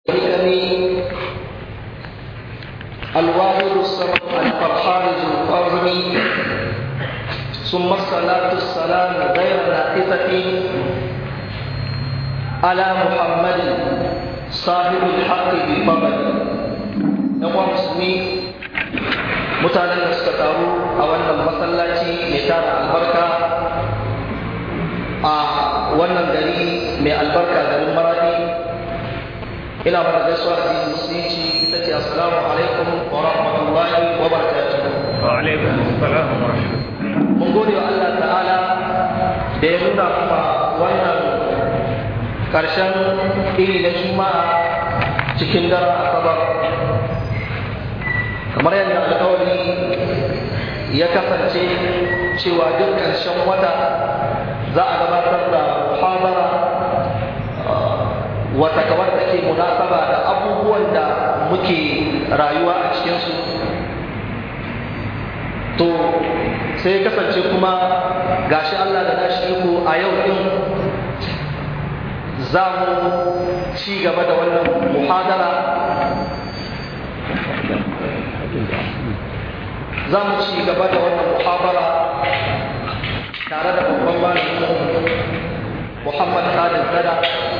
الواحد الصمد الفرحان ذو القرن ثم الصلاة السلام غير ناقصة على محمد صاحب الحق بالفضل. يقوى مسلمين mutanen da suka taru a wannan masallaci mai tara albarka a wannan gari mai albarka garin Maradi, ina mana gaisuwa da musulunci ita ce assalamu alaikum wa rahmatullahi wa barakatuh. Wa alaikum assalam wa rahmatullahi. Mun gode wa Allah ta'ala da ya nuna kuma wannan karshen iri na Juma'a cikin daren Asabar, kamar yadda alƙawari ya kasance cewa duk ƙarshen wata za a gabatar da muhabara wata kawar da ke munasaba da abubuwan da muke rayuwa a cikinsu. To sai kasance kuma gashi Allah da nashi iko a yau din za mu ci gaba da wannan muhadara, za mu ci gaba da wannan muhabara tare da babban malamin Muhammad Khalid Zada,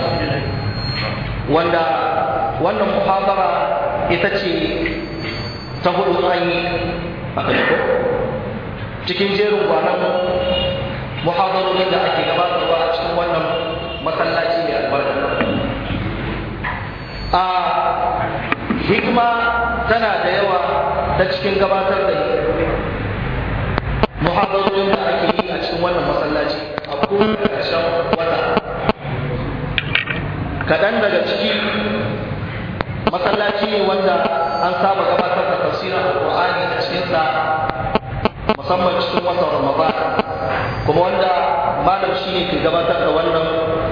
wanda wannan muhabara ita ce ta hudu an yi a cikin jerin gwanon muhabarorin da ake gabatarwa a cikin wannan masallaci mai albarka. A hikima tana da yawa ta cikin gabatar da muhabarorin da ake yi a cikin wannan masallaci a kowane ƙarshen wata. Kaɗan daga ciki, masallaci ne wanda an saba gabatar da tafsirin Alƙur'ani a cikinsa, musamman cikin watan Ramadan, kuma wanda malam shi ne ke gabatar da wannan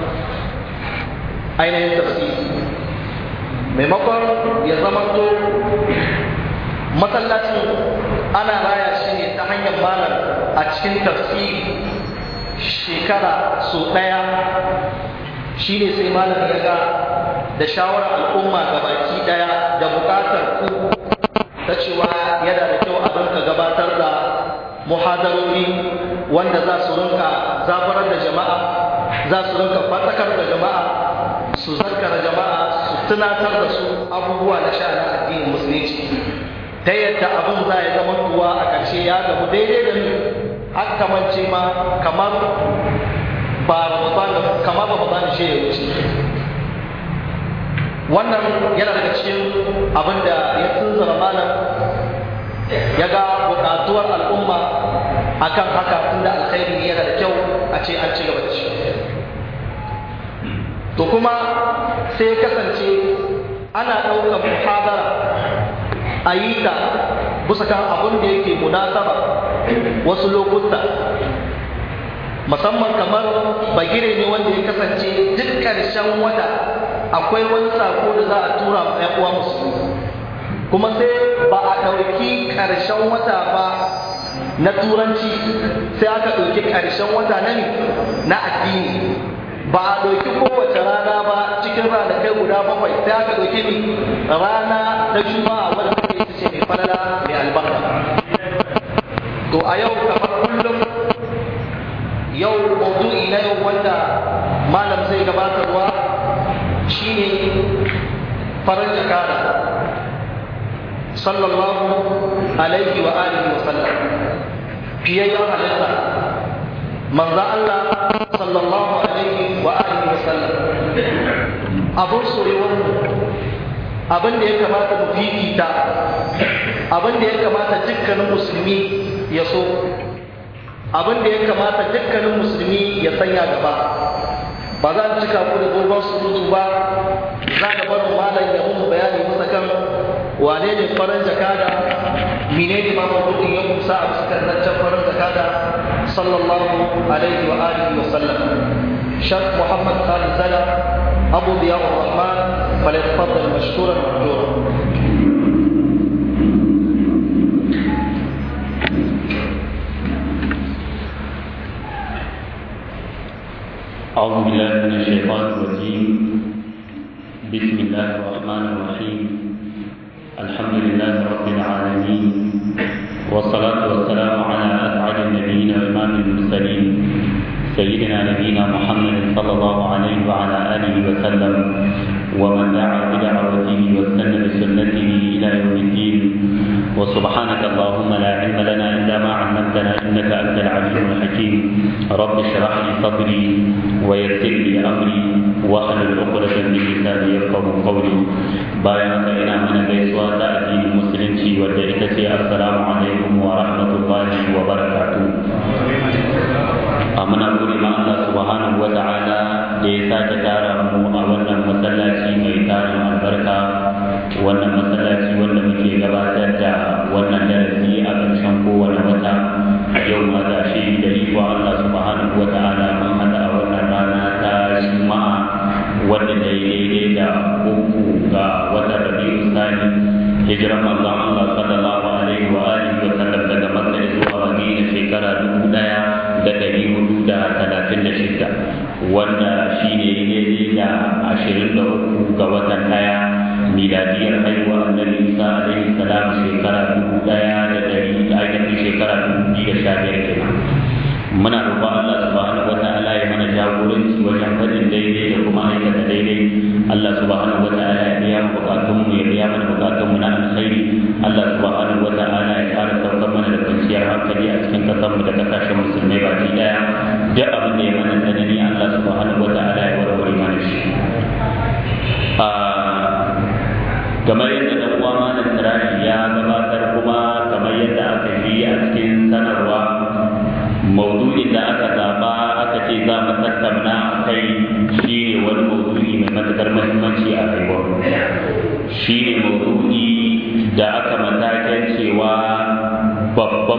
ainihin tafsiri. Maimakon ya zamanto masallacin ana raya shi ne ta hanyar malam a cikin tafsiri shekara sau ɗaya, shi ne sai malam ya ga da shawarar al'umma ga baki ɗaya da buƙatar ku ta cewa yana da kyau a rinka gabatar da muhadarori wanda za su rinka zafarar da jama'a, za su rinka fatakar da jama'a, su zarkara jama'a, su tunatar da su abubuwa na sha'anin addinin musulunci, ta yadda abin za ya zama kuwa a ƙarshe ya gamu daidai da ni har kamance ma kamar ba Ramadan shi ya wuce. Wannan yana daga cikin abin da ya tunzura malam, ya ga buƙatuwar al'umma akan haka, tunda alkhairi yana da kyau a ce an ci gaba da shi. To kuma sai ya kasance ana ɗaukar muhabara a yi ta bisa kan abin da yake munasaba wasu lokuta, musamman kamar bagire ne wanda ya kasance duk ƙarshen wata akwai wani sako da za a tura ma ƴan uwa musulmi, kuma sai ba a ɗauki ƙarshen wata ba na turanci, sai aka ɗauki ƙarshen wata na addini. Ba a ɗauki kowace rana ba cikin ranakai guda 7, sai aka ɗauki rana ta Juma'a wadda take ita ce mai falala mai albarka. To a yau kamar kullum, yau maudu'i na yau wanda malam zai gabatarwa shine farin jakada sallallahu alaihi wa alihi wa sallam, fiyayyen halitta manzo Allah sallallahu alaihi wa alihi wa sallam, abun soyuwar mu, abin da ya kamata mu fifita, abin da ya kamata dukkanin musulmi ya so, abin da ya kamata dukkanin musulmi ya sanya gaba. Ba za mu cika ku da dogon surutu ba, za ka bar malam ya mun bayani masa kan wane ne farin jakada, menene ma mabudin ya kusa a cikin zancen farin jakada sallallahu alaihi wa alihi wa sallam. Sheikh Muhammad Khalid Zada Abu Diya Ar-Rahman, falyatafaddal mashkuran ma'juran. أعوذ بالله من الشيطان الرجيم. بسم الله الرحمن الرحيم الحمد لله رب العالمين والصلاة والسلام على أسعد النبيين وإمام المرسلين سيدنا نبينا محمد صلى الله عليه وعلى آله وسلم ومن دعا بدعوته واستنى بسنته إلى يوم الدين وسبحانك اللهم لا علم لنا إلا ما علمتنا إنك أنت العليم الحكيم رب اشرح لي صدري ويسر لي أمري واحلل عقدة من لساني يفقهوا قولي بايعك إنا من gaisuwa ta addinin musulunci wadda ita ce assalamu alaikum wa rahmatullahi wa barakatuh. Muna gode ma Allah subhanahu wa ta'ala da ya sake tara mu a wannan masallaci mai tarin albarka, wannan masallaci wanda muke gabatar da wannan darasi a ƙarshen kowane wata. Yau ma ga shi da iko Allah subhanahu wa ta'ala mun hada a wannan rana ta Juma'a wanda da daidai da 3 ga watan Rabiul Thani hijiran manzon Allah sallallahu alaihi wa alihi wa sallam daga Makka zuwa Madina shekara 1436 wanda shine daidai da 23 ga watan daya miladiyar haihuwar Annabi Isa alaihi salam shekara 2015 kenan. Muna roƙon Allah subhanahu wataala ya mana jagoranci wajen faɗin daidai da kuma aikata daidai. Allah subhanahu wataala ya biya mu bukatunmu, ya biya mana bukatunmu na alkhairi. Allah subhanahu wataala ya ƙara saukar mana da kwanciyar hankali a cikin ƙasarmu da ƙasashen musulmai baki ɗaya. Duk abin da ya mana tsanani Allah subhanahu wataala ya warware mana shi. Kamar yadda ɗan uwa malam Tarashi ya gabatar, kuma kamar yadda aka yi a cikin sanarwa, maudu'in da aka zaba aka ce za mu tattauna a kai shi ne wani maudu'i mai matuƙar muhimmanci a rayuwar. Shi ne maudu'i da aka matakan cewa babban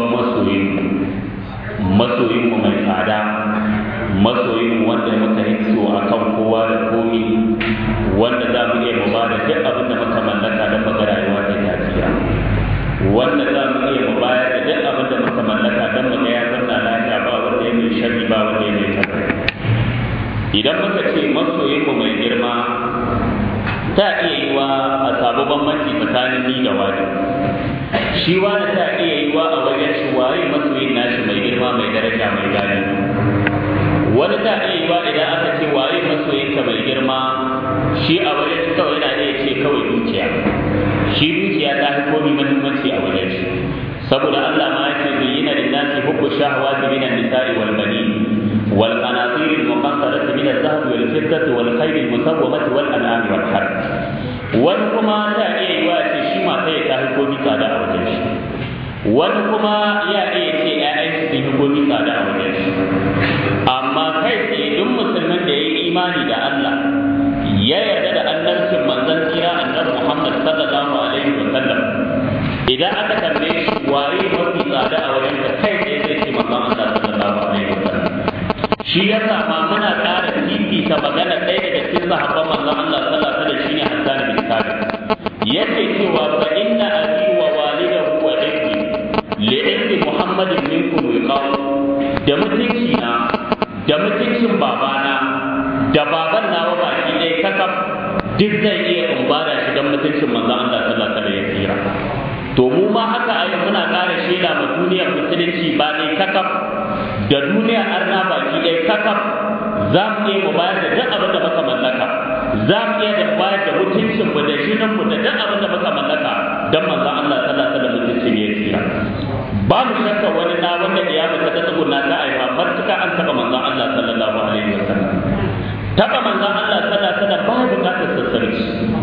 masoyinmu mai tsada, masoyinmu wanda muka hitso a kan kowa da komi, wanda za mu iya mu ba da duk abin da muka mallaka don mu ga rayuwa ta tafiya, wanda za mu iya mu bayar da duk abin da muka mallaka don mu ga ya zanna lafiya, ba wanda ya mai sharri ba wanda ya mai tabbata. Idan muka ce masoyinmu mai girma, ta iya yi wa a samu bambanci tsakanin ni da wani. Shi wani ta iya yi wa a wajen shi waye masoyin nashi mai girma, mai daraja, mai gani. Wani ta iya yi wa idan aka ce waye masoyinka mai girma, shi a wajen shi kawai yana iya ce kawai dukiya. Shi dukiya ta fi komi muhimmanci a wajen shi, saboda Allah ma yake bayyana linnasi hubbu shahawati minan nisa'i wal banin wal qanatir al muqantarati min al dhahab wal fiddati wal khayl al musawwamati wal an'am wal harth. Wani kuma ta iya yi wa ce shi mata ya ta fi komi tsada a wajen shi, wani kuma ya iya ce ƴaƴan shi sun fi komi tsada a wajen shi. Amma kai tsaye duk musulmin da ya yi imani da Allah, ya yarda da annabcin manzon kira annabi Muhammad sallallahu alaihi wa sallam, idan aka tambaye shi waye mafi tsada a wajen ka, kai tsaye zai ce manzon Allah sallallahu alaihi wa sallam. Shi ya sama muna ƙara fifita magana ɗaya daga cikin sahabban manzon Allah sallallahu alaihi wa sallam, shine Hassan bin Thabit. Yake cewa fa inna abi wa walidahu wa ibni li ibni Muhammadin minkum wiqaw, da mutunci na da mutuncin babana da baban nawa baki ɗaya kakaf duk zai iya kumbara shi don mutuncin manzon Allah sallallahu alaihi wa sallam. To mu ma haka a yau muna ƙara shaida ma duniyar musulunci ba ɗaya kakaf da duniyar arna baki ɗaya kakaf, za mu iya mu bayar da duk abin da muka mallaka, za mu iya da bayar da mutuncin mu da jinin mu da duk abin da muka mallaka don manzon Allah sallallahu alaihi wa sallam mutuncin ya tsira. Ba mu shakka wani na wanda ya mutu ta tsuguna ta aifa matuka an taɓa manzon Allah sallallahu alaihi wa sallam. Taɓa manzon Allah sallallahu alaihi wa sallam ba ya buƙatar sassarci.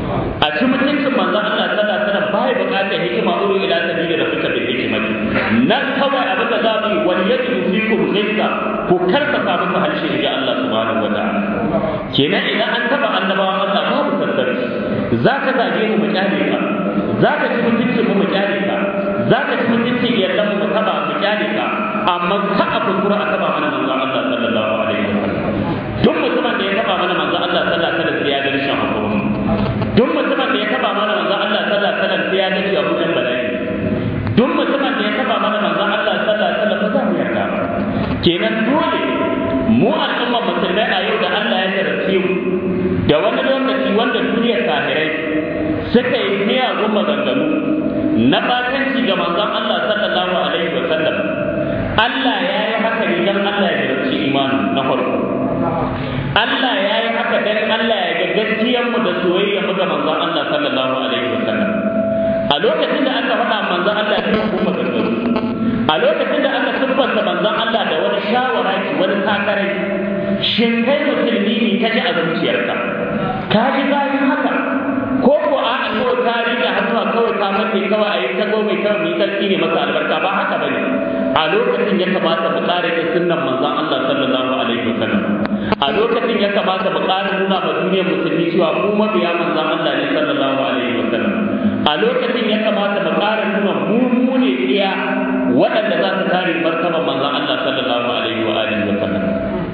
A ci mutuncin manzon Allah sallallahu alaihi wa sallam ba ya buƙatar hikima, uru ila sabili rabbika bil hikmati. Nan kawai abin da za mu yi, wal yajidu fikum ghayza, ku karfafa muku harshe ga Allah subhanahu wa ta'ala. Kenan idan an taɓa annabawan Allah babu sassarci. Za ka zage mu kyale ka, za ka ci mutuncin mu kyale ka, za ka ci mutuncin iyalan mu taɓa mu kyale ka, amma ka a kuskura a taɓa mana manzon Allah sallallahu alaihi wa sallam. Duk mutumin da ya taɓa mana manzon Allah sallallahu alaihi wa sallam ya ga rishin hakuri. Duk mutumin da ya taɓa mana manzon Allah sallallahu alaihi wa sallam ya ga shi abujan bala'i. Duk mutumin da ya taɓa mana manzon Allah sallallahu alaihi wa sallam ba za mu yarda ba. Kenan dole mu al'umma musulmai a yau da Allah ya jarabce mu da wani lokaci wanda duniya suka yi miyagun maganganu na batanci ga manzon Allah sallallahu alaihi wa sallam, Allah ya yi haka ne don Allah ya jarabci imani na farko. Allah ya yi haka don Allah ya ga gaskiyarmu da soyayyarmu ga manzon Allah sallallahu alaihi wa sallam. A lokacin da aka faɗa manzon Allah ne kuma maganganu, a lokacin da aka siffanta manzon Allah da wani shawaraki, wani takarai, shin kai musulmi ne ka ji a zuciyarka? Ka ji bayan haka? Ko ko a kawai ka rika hannuwa kawai ka mace kawai a yi ta mai kawai mai sarki ne masa albarka? Ba haka bane. A lokacin ya kamata mu ƙara da sunnan manzon Allah sallallahu alaihi wasallam. A lokacin ya kamata mu ƙara nuna ma duniyar musulmi cewa mu mabiya manzon Allah ne sallallahu alaihi wasallam. A lokacin ya kamata mu ƙara nuna mu ne iya waɗanda za su kare martaban manzon Allah sallallahu alaihi wa alihi wasallam.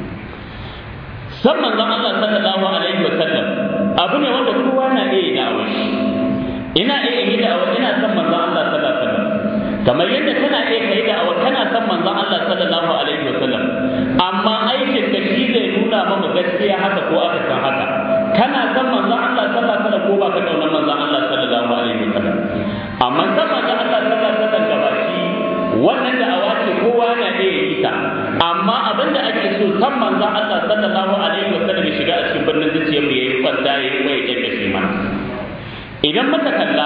San manzon Allah sallallahu alaihi wasallam abu ne wanda kowa na iya da'awar shi. Ina iya yi da'awar ina san manzon Allah sallallahu alaihi wasallam, kamar yadda kana iya kai da'awar kana san manzon Allah sallallahu alaihi wasallam, amma aikin ka shi zai nuna maka gaskiya haka ko aka san haka. Kana san manzon Allah sallallahu alaihi wasallam ko ba ka kauna manzon Allah sallallahu alaihi wasallam. Amma san manzon Allah sallallahu alaihi wasallam gabashi wannan da'awa ce kowa na iya yi ta, amma abinda ake so san manzon Allah sallallahu alaihi wasallam ya shiga a cikin birnin zuciyar mu yayi kwanta yayi waye da shi mana. Idan muka kalla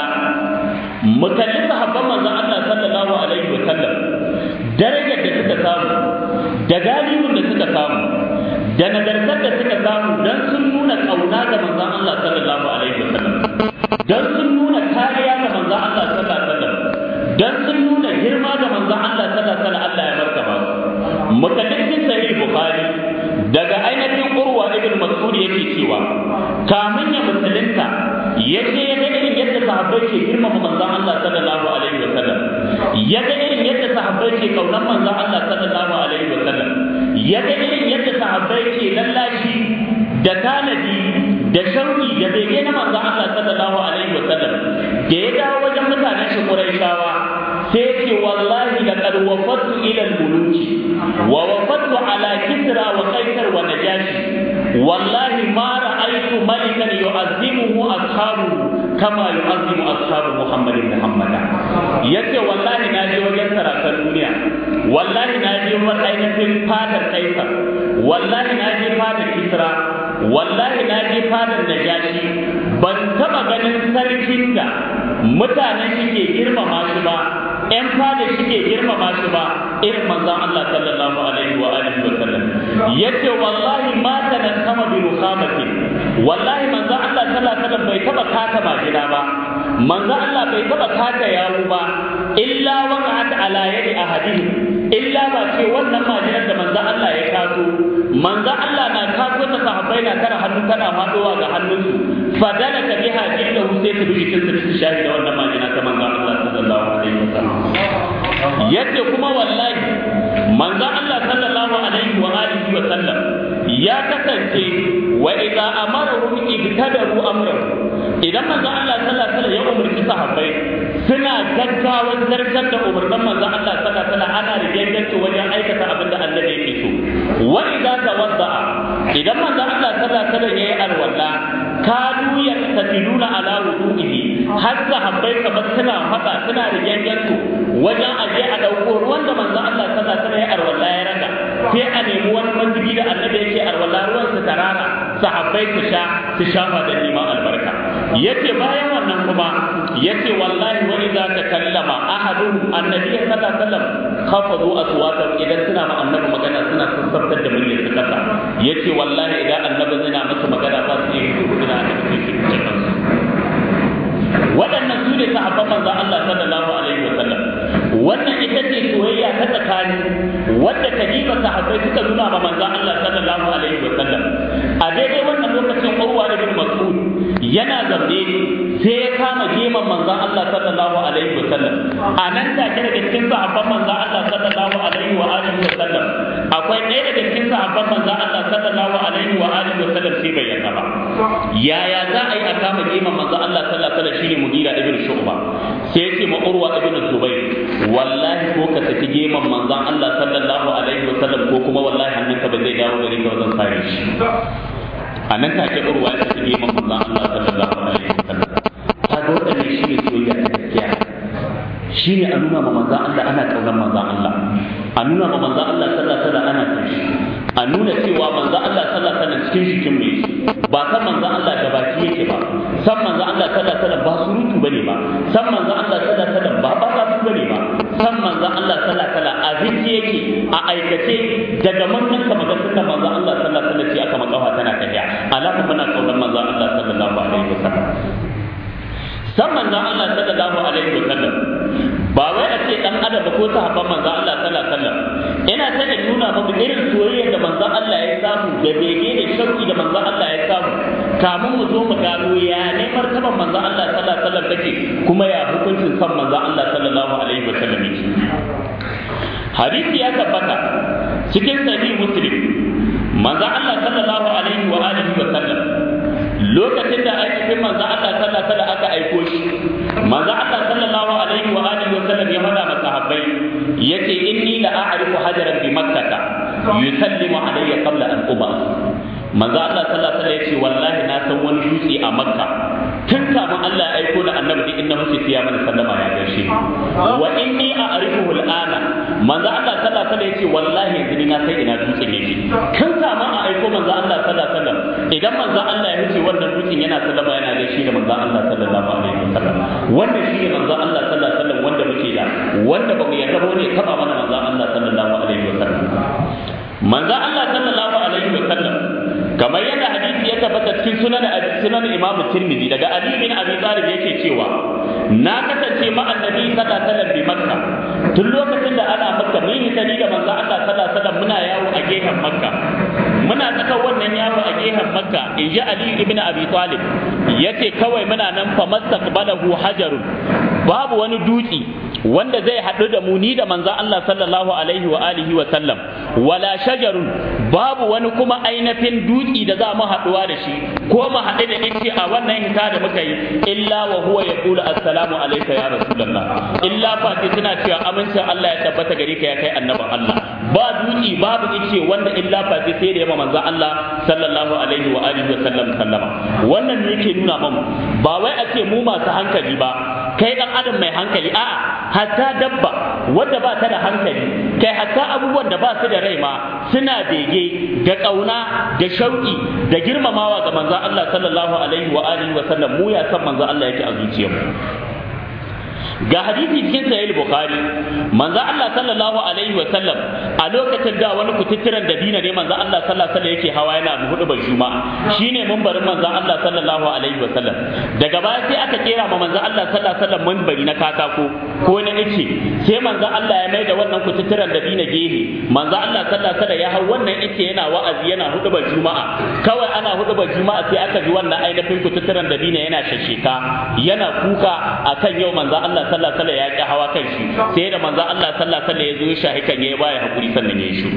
mu kalli sahabban manzon Allah sallallahu alaihi wasallam, darajar da suka samu da galibin da suka samu da nagartar da suka samu dan sun nuna kauna ga manzon Allah sallallahu alaihi wasallam, dan sun nuna kariya ga manzon Allah sallallahu alaihi wasallam, dan sun nuna girma ga manzon Allah sallallahu alaihi wasallam. Allah ya martaba su. Mutadin sahih Bukhari daga ainihin Urwa ibn Mas'ud yake cewa kamun ya musulunta yace ya ga irin yadda sahabbai ke girmama manzon Allah sallallahu alaihi wasallam, ya ga irin yadda sahabbai ke kaunar manzon Allah sallallahu alaihi wasallam, ya ga irin yadda sahabbai ke lallashi da tanadi da shauki da bege na manzon Allah sallallahu alaihi wasallam. Da ya dawo wajen mutanen shi Quraishawa sai ce wallahi laqad wafadtu ila al-muluki wa wafadtu ala Kisra wa Qaisar wa Najashi, wallahi ma ra'aytu malikan yu'azzimuhu ashabuhu kama yu'azzimu ashabu Muhammadin Muhammada. Yace wallahi na je wajen sarakan duniya, wallahi na je ainihin fadar Qaisar, wallahi na je fadar Kisra, wallahi na je fadar Najashi, ban taba ganin sarkin da mutanen shi ke girmama shi ba, ƴan fada shi ke girmama shi ba irin manzon Allah sallallahu alaihi wa alihi wa sallam. Yace wallahi ma tanakkama bi rukhamatin, wallahi manzon Allah sallallahu alaihi wa sallam bai taba kata majina ba, manzon Allah bai taba kata yawo ba, illa waqa'at ala yadi ahadihim, illa ba ce wannan majinar da manzon Allah ya kaso, manzon Allah na kaso ta sahabbai na tara hannu tana fadowa ga hannunsu, fadalaka biha jillahu sai ta dubi kinsa su shahida wannan majina ta manzon Allah sallallahu alaihi wa sallam. Yace kuma wallahi manzon Allah sallallahu alaihi wa alihi wa sallam ya kasance wa idza amarahum ibtadaru amrahu, idan manzon Allah sallallahu alaihi wa sallam ya umarci sahabbai suna gaggawan zartar da umarnin manzon Allah sallallahu alaihi wa sallam, ana rigenganci wajen aikata abin da annabi yake so. Wa idza tawadda'a, idan manzon Allah sallallahu alaihi wa sallam yayi alwala kanu yaktatiluna ala wudu'ihi, har sahabbai kamar suna faɗa suna rigenganci wajen aje a ɗauko ruwan da manzon Allah sallallahu alaihi wa sallam ya alwala ya raka, sai a nemi wani mazubi da annabi yake alwala ruwan su tarara sahabbai su shafa da neman albarka. Yace bayan wannan kuma yace wallahi wa idza takallama ahadun annabi sallallahu alaihi wasallam khafadu aswatan, idan suna ma annabi magana suna sassabtar da muryar su kasa. Yace wallahi idan annabi zai na masa magana ba su yi suna da cikin waɗannan su ne sahabban manzon Allah sallallahu alaihi wasallam. Wannan ita ce soyayya ta tsakani wadda kadiba sahabbai suka nuna ma manzon Allah sallallahu alaihi wasallam. A daidai wannan lokacin Urwa ibn Mas'ud yana zaune sai ya kama geman manzon Allah sallallahu alaihi wasallam. A nan take daga cikin sahabban manzon Allah sallallahu alaihi wa alihi wasallam akwai ɗaya daga cikin sahabban manzon Allah sallallahu alaihi wa alihi wasallam sai bai yarda ba. Yaya za a yi a kama geman manzon Allah sallallahu alaihi wasallam shine Mughira ibn Shu'ba, sai ya ce ma Urwa ibn Zubair wallahi ko ka saki geman manzon Allah sallallahu alaihi wasallam ko kuma wallahi hannunka ba zai dawo gare ka wajen sare shi. A nan take Urwa ya saki geman manzon Allah sallallahu alaihi wasallam. Kaga shine a nuna ma manzon Allah ana kaunar manzon Allah, a nuna ma manzon Allah sallallahu alaihi wasallam ana son shi, a nuna cewa manzon Allah sallallahu alaihi wasallam cikin jikin mai ba san manzon Allah da baki yake ba, san manzon Allah sallallahu alaihi wasallam ba surutu bane ba, san manzon Allah sallallahu alaihi wasallam ba su bane ba, san manzon Allah sallallahu alaihi wasallam a zuci yake a aikace daga manzon ka maga sunnar manzon Allah sallallahu alaihi wasallam ce aka makawa tana tafiya alama muna kaunar manzon Allah sallallahu alaihi wasallam. San manzon Allah sallallahu alaihi wasallam ba wai a ce dan adam ko sahabban manzon Allah sallallahu alaihi wasallam ina ta da nuna muku irin soyayya da manzon Allah ya samu da bege da shauki da manzon Allah ya samu kamun mu zo mu gano ya ne martaban manzon Allah sallallahu alaihi wasallam take kuma ya hukuncin san manzon Allah sallallahu alaihi wasallam yake. Hadisi ya tabbata cikin sahih Muslim manzon Allah sallallahu alaihi wa alihi wasallam lokacin da aikin manzon Allah sallallahu alaihi wasallam aka aiko shi manzon Allah sallallahu alaihi wa alihi wasallam ya hada masahabbai yace inni la a'rifu hajaran bi makkah yusallimu alayya qabla an uba. Manzo Allah sallallahu alaihi wasallam yace wallahi na san wani dutse a Makka tun kafin Allah ya aiko da annabi duk inda muke siya mana sallama ya gaishe wa inni a'rifuhu al'ana. Manzo Allah sallallahu alaihi wasallam yace wallahi yanzu ni na san ina dutsen yake tun kafin a aiko manzo Allah sallallahu alaihi wasallam idan manzo Allah ya huce wannan dutsen yana sallama yana gaishe da manzo Allah sallallahu alaihi wasallam. Wannan shine manzo Allah sallallahu alaihi wasallam wanda muke da wanda ba mu yarda ba ne taba mana manzo Allah sallallahu alaihi wasallam. Manzo Allah sallallahu alaihi wasallam kamar yadda hadisi ya tabbata cikin sunan Imam Tirmidhi daga Ali bin Abi Talib yake cewa na kasance ma annabi sallallahu alaihi wasallam bi Makka tun lokacin da ana Makka mun yi tani da manzo Allah sallallahu alaihi wasallam muna yawo a gefen Makka muna tsaka wannan yawo a gefen Makka inji Ali ibn Abi Talib yace kawai muna nan fa mastaqbalahu hajarun babu wani dutse wanda zai haɗu da mu ni da manzo Allah sallallahu alaihi wa alihi wa sallam wala shajarun babu wani kuma ainihin dutse da za mu haɗuwa da shi ko mu haɗu da shi a wannan hita da muka yi illa wa huwa yaqulu assalamu alayka ya rasulullah illa fa suna cewa amincin Allah ya tabbata gare ka ya kai annabin Allah ba dutse babu ice wanda illa fa sai da yamma manzo Allah sallallahu alaihi wa alihi wa sallam sallama. Wannan ne yake nuna mamu ba wai a ce mu masu hankali ba kai dan adam mai hankali a'a hatta dabba wadda ba ta da hankali kai hatta abubuwan da ba su da rai ma suna bege da kauna da shauki da girmamawa ga manzon Allah sallallahu alaihi wa alihi wa sallam. Mu ya san manzon Allah yake a zuciyarmu. Ga hadisi cikin sahih Bukhari manzo Allah sallallahu alaihi wa sallam a lokacin da wani kututturan dabina ne manzo Allah sallallahu alaihi wa sallam yake hawa yana hudubar juma'a shine mimbarin manzo Allah sallallahu alaihi wa sallam. Daga baya sai aka kera ma manzo Allah sallallahu alaihi wa sallam mimbari na katako ko na ice sai manzo Allah ya maida wannan kututturan dabina gehe manzo Allah sallallahu alaihi wa sallam ya hau wannan ice yana wa'azi yana hudubar juma'a kawai ana hudubar juma'a sai aka ji wannan ainihin kututturan dabina yana shasheka yana kuka akan yau manzo Allah sallallahu alaihi wasallam ya ki hawa kan shi sai da manzo Allah sallallahu alaihi wasallam ya zo shahi kan yayi baya hakuri sannan ya shiru.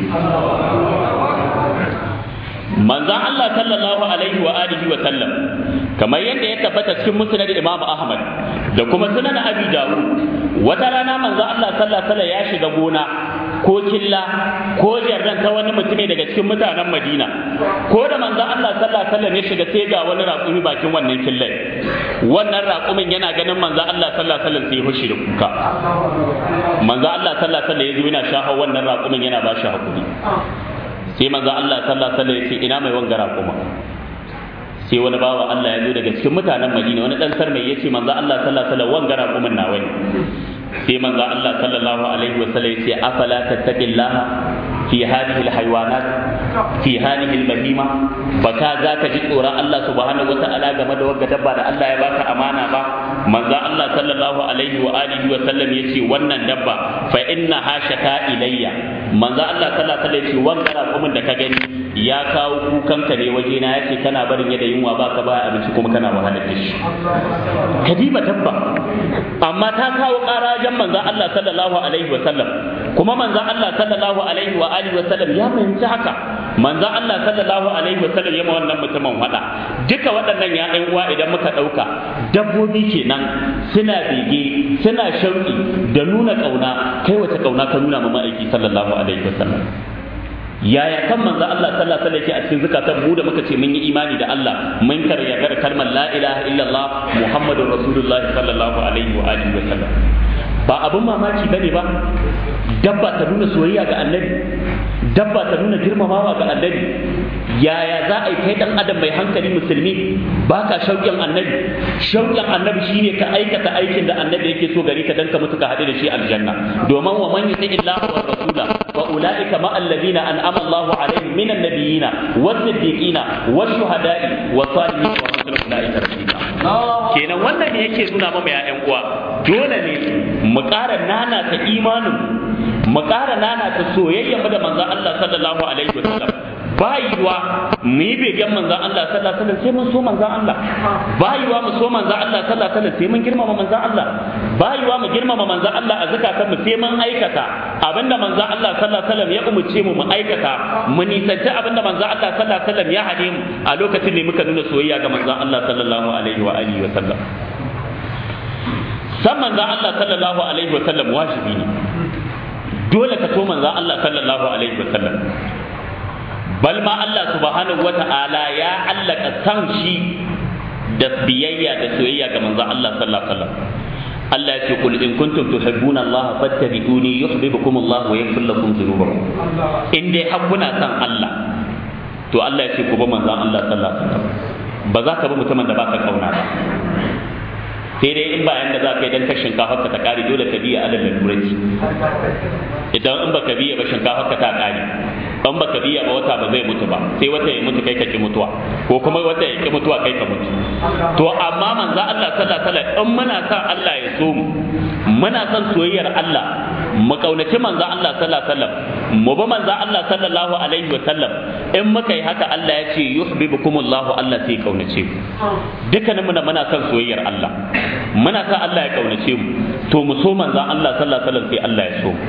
Manzo Allah sallallahu alaihi wa alihi wa sallam kamar yadda ya tabbata cikin musnad Imam Ahmad da kuma sunan Abi Dawud wata rana manzo Allah sallallahu alaihi wasallam ya shiga gona ko killa ko jarran ta wani mutune daga cikin mutanen Madina ko da manzo Allah sallallahu alaihi wasallam ya shiga sai ga wani raƙumi bakin wannan killai wannan raƙumin yana ganin manzo Allah sallallahu alaihi wasallam sai hushi da kuka manzo Allah sallallahu alaihi wasallam ya zo yana shafa wannan raƙumin yana ba shi hakuri sai manzo Allah sallallahu alaihi wasallam ya ce ina mai wangara kuma sai wani bawa Allah ya zo daga cikin mutanen Madina wani dan sarmai ya ce manzo Allah sallallahu alaihi wasallam wangara kuma nawa ne sai manzo Allah sallallahu alaihi wasallam ya ce afala tattaqillaha fi hadhihi alhayawanat fi hadhihi albahima baka za ka ji tsoron Allah subhanahu wataala game da wagga dabba da Allah ya baka amana ba. Manzo Allah sallallahu alaihi wa alihi wa sallam yace wannan dabba fa inna hashaka ilayya manzo Allah sallallahu alaihi wa sallam yace wannan da ka gani ya kawo kukanka ne waje na yace kana barin yadda yunwa baka ba abinci kuma kana wahalar da shi kadiba dabba amma ta kawo karajan manzo Allah sallallahu alaihi wa sallam kuma manzo Allah sallallahu alaihi wa alihi wa sallam ya fahimci haka. Manzo Allah sallallahu alaihi wa sallam yama wannan mutumin wada duka waɗannan ya ɗan uwa idan muka ɗauka dabbobi kenan suna bege suna shauki da nuna kauna kai wace kauna ka nuna ma ma'aiki sallallahu alaihi wa sallam. Yaya kan manzo Allah sallallahu alaihi wasallam a cikin zakatan mu da muka ce mun yi imani da Allah mun karya gar kalmar la ilaha illallah muhammadur rasulullah sallallahu alaihi wa alihi wa sallam. ba abin mamaki bane ba dabba ta nuna soyayya ga annabi, dabba ta nuna girmamawa ga annabi. Yaya za a yi kai dan adam mai hankali musulmi baka shauƙin annabi? Shauƙin annabi shine ka aikata aikin da annabi yake so gare ka dan ka mutu ka haɗu da shi aljanna. Domin wa man yuti illaha wa rasula fa ulaika ma alladhina an'ama Allahu alaihim minan nabiyina was-siddiqina wash-shuhada'i was-salihin wa hasuna ulaika rafiqa. Kenan wannan ne yake nuna mana ya ƴan uwa, dole ne mu ƙara nana ta imanin, mu ƙara nana ta soyayya da manzon Allah sallallahu alaihi wasallam. Bayiwa mu yi begen manzan Allah sallallahu alaihi wasallam sai mun so manzan Allah. Bayiwa mu so manzan Allah sallallahu alaihi wasallam sai mun girmama manzan Allah. Bayiwa mu girmama manzan Allah a zakatan mu sai mun aikata abinda manzan Allah sallallahu alaihi wasallam ya umurce mu aikata, mu nisanci abinda manzan Allah sallallahu alaihi wasallam ya hade mu. A lokacin ne muka nuna soyayya ga manzan Allah sallallahu alaihi wa alihi wasallam. San manzan Allah sallallahu alaihi wasallam wajibi ne. Dole ka so manzan Allah sallallahu alaihi wasallam. Bal ma Allah subhanahu wa ta'ala ya allaka san shi da biyayya da soyayya ga manzon Allah sallallahu alaihi wasallam. Allah ya ce kul in kuntum tuhibbuna Allah fattabi'uni yuhibbukum Allah wa yaghfir lakum dhunubakum. In dai har kuna san Allah to Allah ya ce ku bi manzon Allah sallallahu alaihi wasallam. Ba za ka bi mutumin da baka kauna ba. Sai dai in ba yanda za ka yi dan ka shinkafa ka ta kare, dole ka biya adal lalurati. Idan in baka biya ba shinkafa ka ta kare, in baka biya ba wata ba zai mutu ba, sai wata ya mutu kai ka ki mutuwa, ko kuma wata ya ki mutuwa kai ka mutu. To amma manzo Allah sallallahu alaihi wasallam in muna son Allah ya so mu, muna son soyayyar Allah, mu kaunaci manzo Allah sallallahu alaihi wasallam, mu bi manzo Allah sallallahu alaihi wasallam, in muka yi haka Allah ya ce yuhibbukumullahu, Allah sai kaunace ku. Dukkanin mu muna son soyayyar Allah, muna son Allah ya kaunace mu, to mu so manzo Allah sallallahu alaihi wasallam sai Allah ya so mu.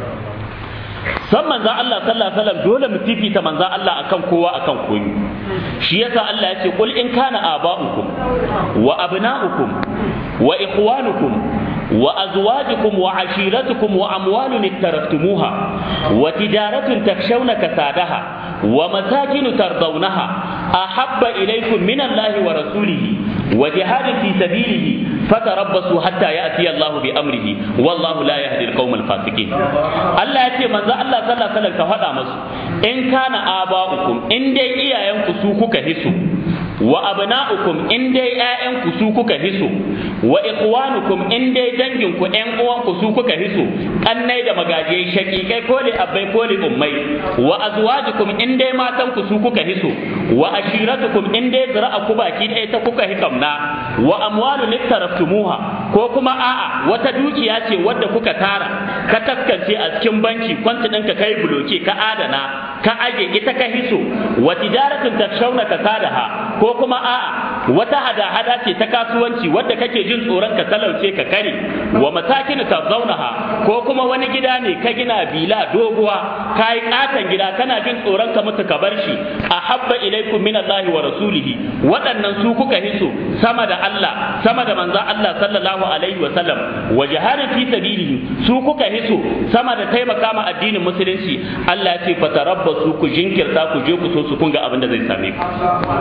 San manzan Allah sallallahu alaihi wasallam dole mu fifita manzan Allah akan kowa akan koyi. Shi yasa Allah ya ce qul in kana aba'ukum wa abna'ukum wa ikhwanukum wa azwajukum wa ashiratukum wa amwalun iktaraftumuha wa tijaratun takshawna kasadaha wa masakin tardawnaha ahabba ilaykum min Allah wa rasulihi wa jihadin fi sabilihi fatarabbasu hatta ya'ti Allah bi amrihi wallahu la yahdi al-qawm al-fasiqin. Allah ya ce manzo Allah sallallahu alaihi wasallam ka faɗa musu in kana aba'ukum, in dai iyayenku su kuka hisu, wa abna'ukum, in dai ƴaƴanku su kuka hisu, wa ikhwanukum, in dai danginku ƴan uwanku su kuka hisu, kannai da magajiyai shaqiqai ko li abbai ko li ummai, wa azwajukum, in dai matanku su kuka hisu, wa ashiratukum, in dai zira'aku baki ɗaya ta kuka hikamna, wa amwalun iktaraftumuha, ko kuma a'a wata dukiya ce wadda kuka tara ka taskance a cikin banki, kwanti ɗinka kai buloke ka adana ka aje ita ka hiso, wa tijaratun takshawna kasadaha, ko kuma a'a wata hada-hada ce ta kasuwanci wadda kake jin tsoron ka talauce ka kare, wa masakin tazawnaha, ko kuma wani gida ne ka gina bila doguwa ka yi katon gida kana jin tsoron ka mutu ka bar shi, ahabba ilaikum min Allah wa rasulihi, waɗannan su kuka hiso sama da Allah, sama da manzon Allah sallallahu alaihi wa sallam, wa jihadin fi sabilihi, su kuka hiso sama da taimaka ma addinin musulunci. Allah ya ce fatarabbasu, ku jinkirta ku je ku so su kun ga abin da zai same ku.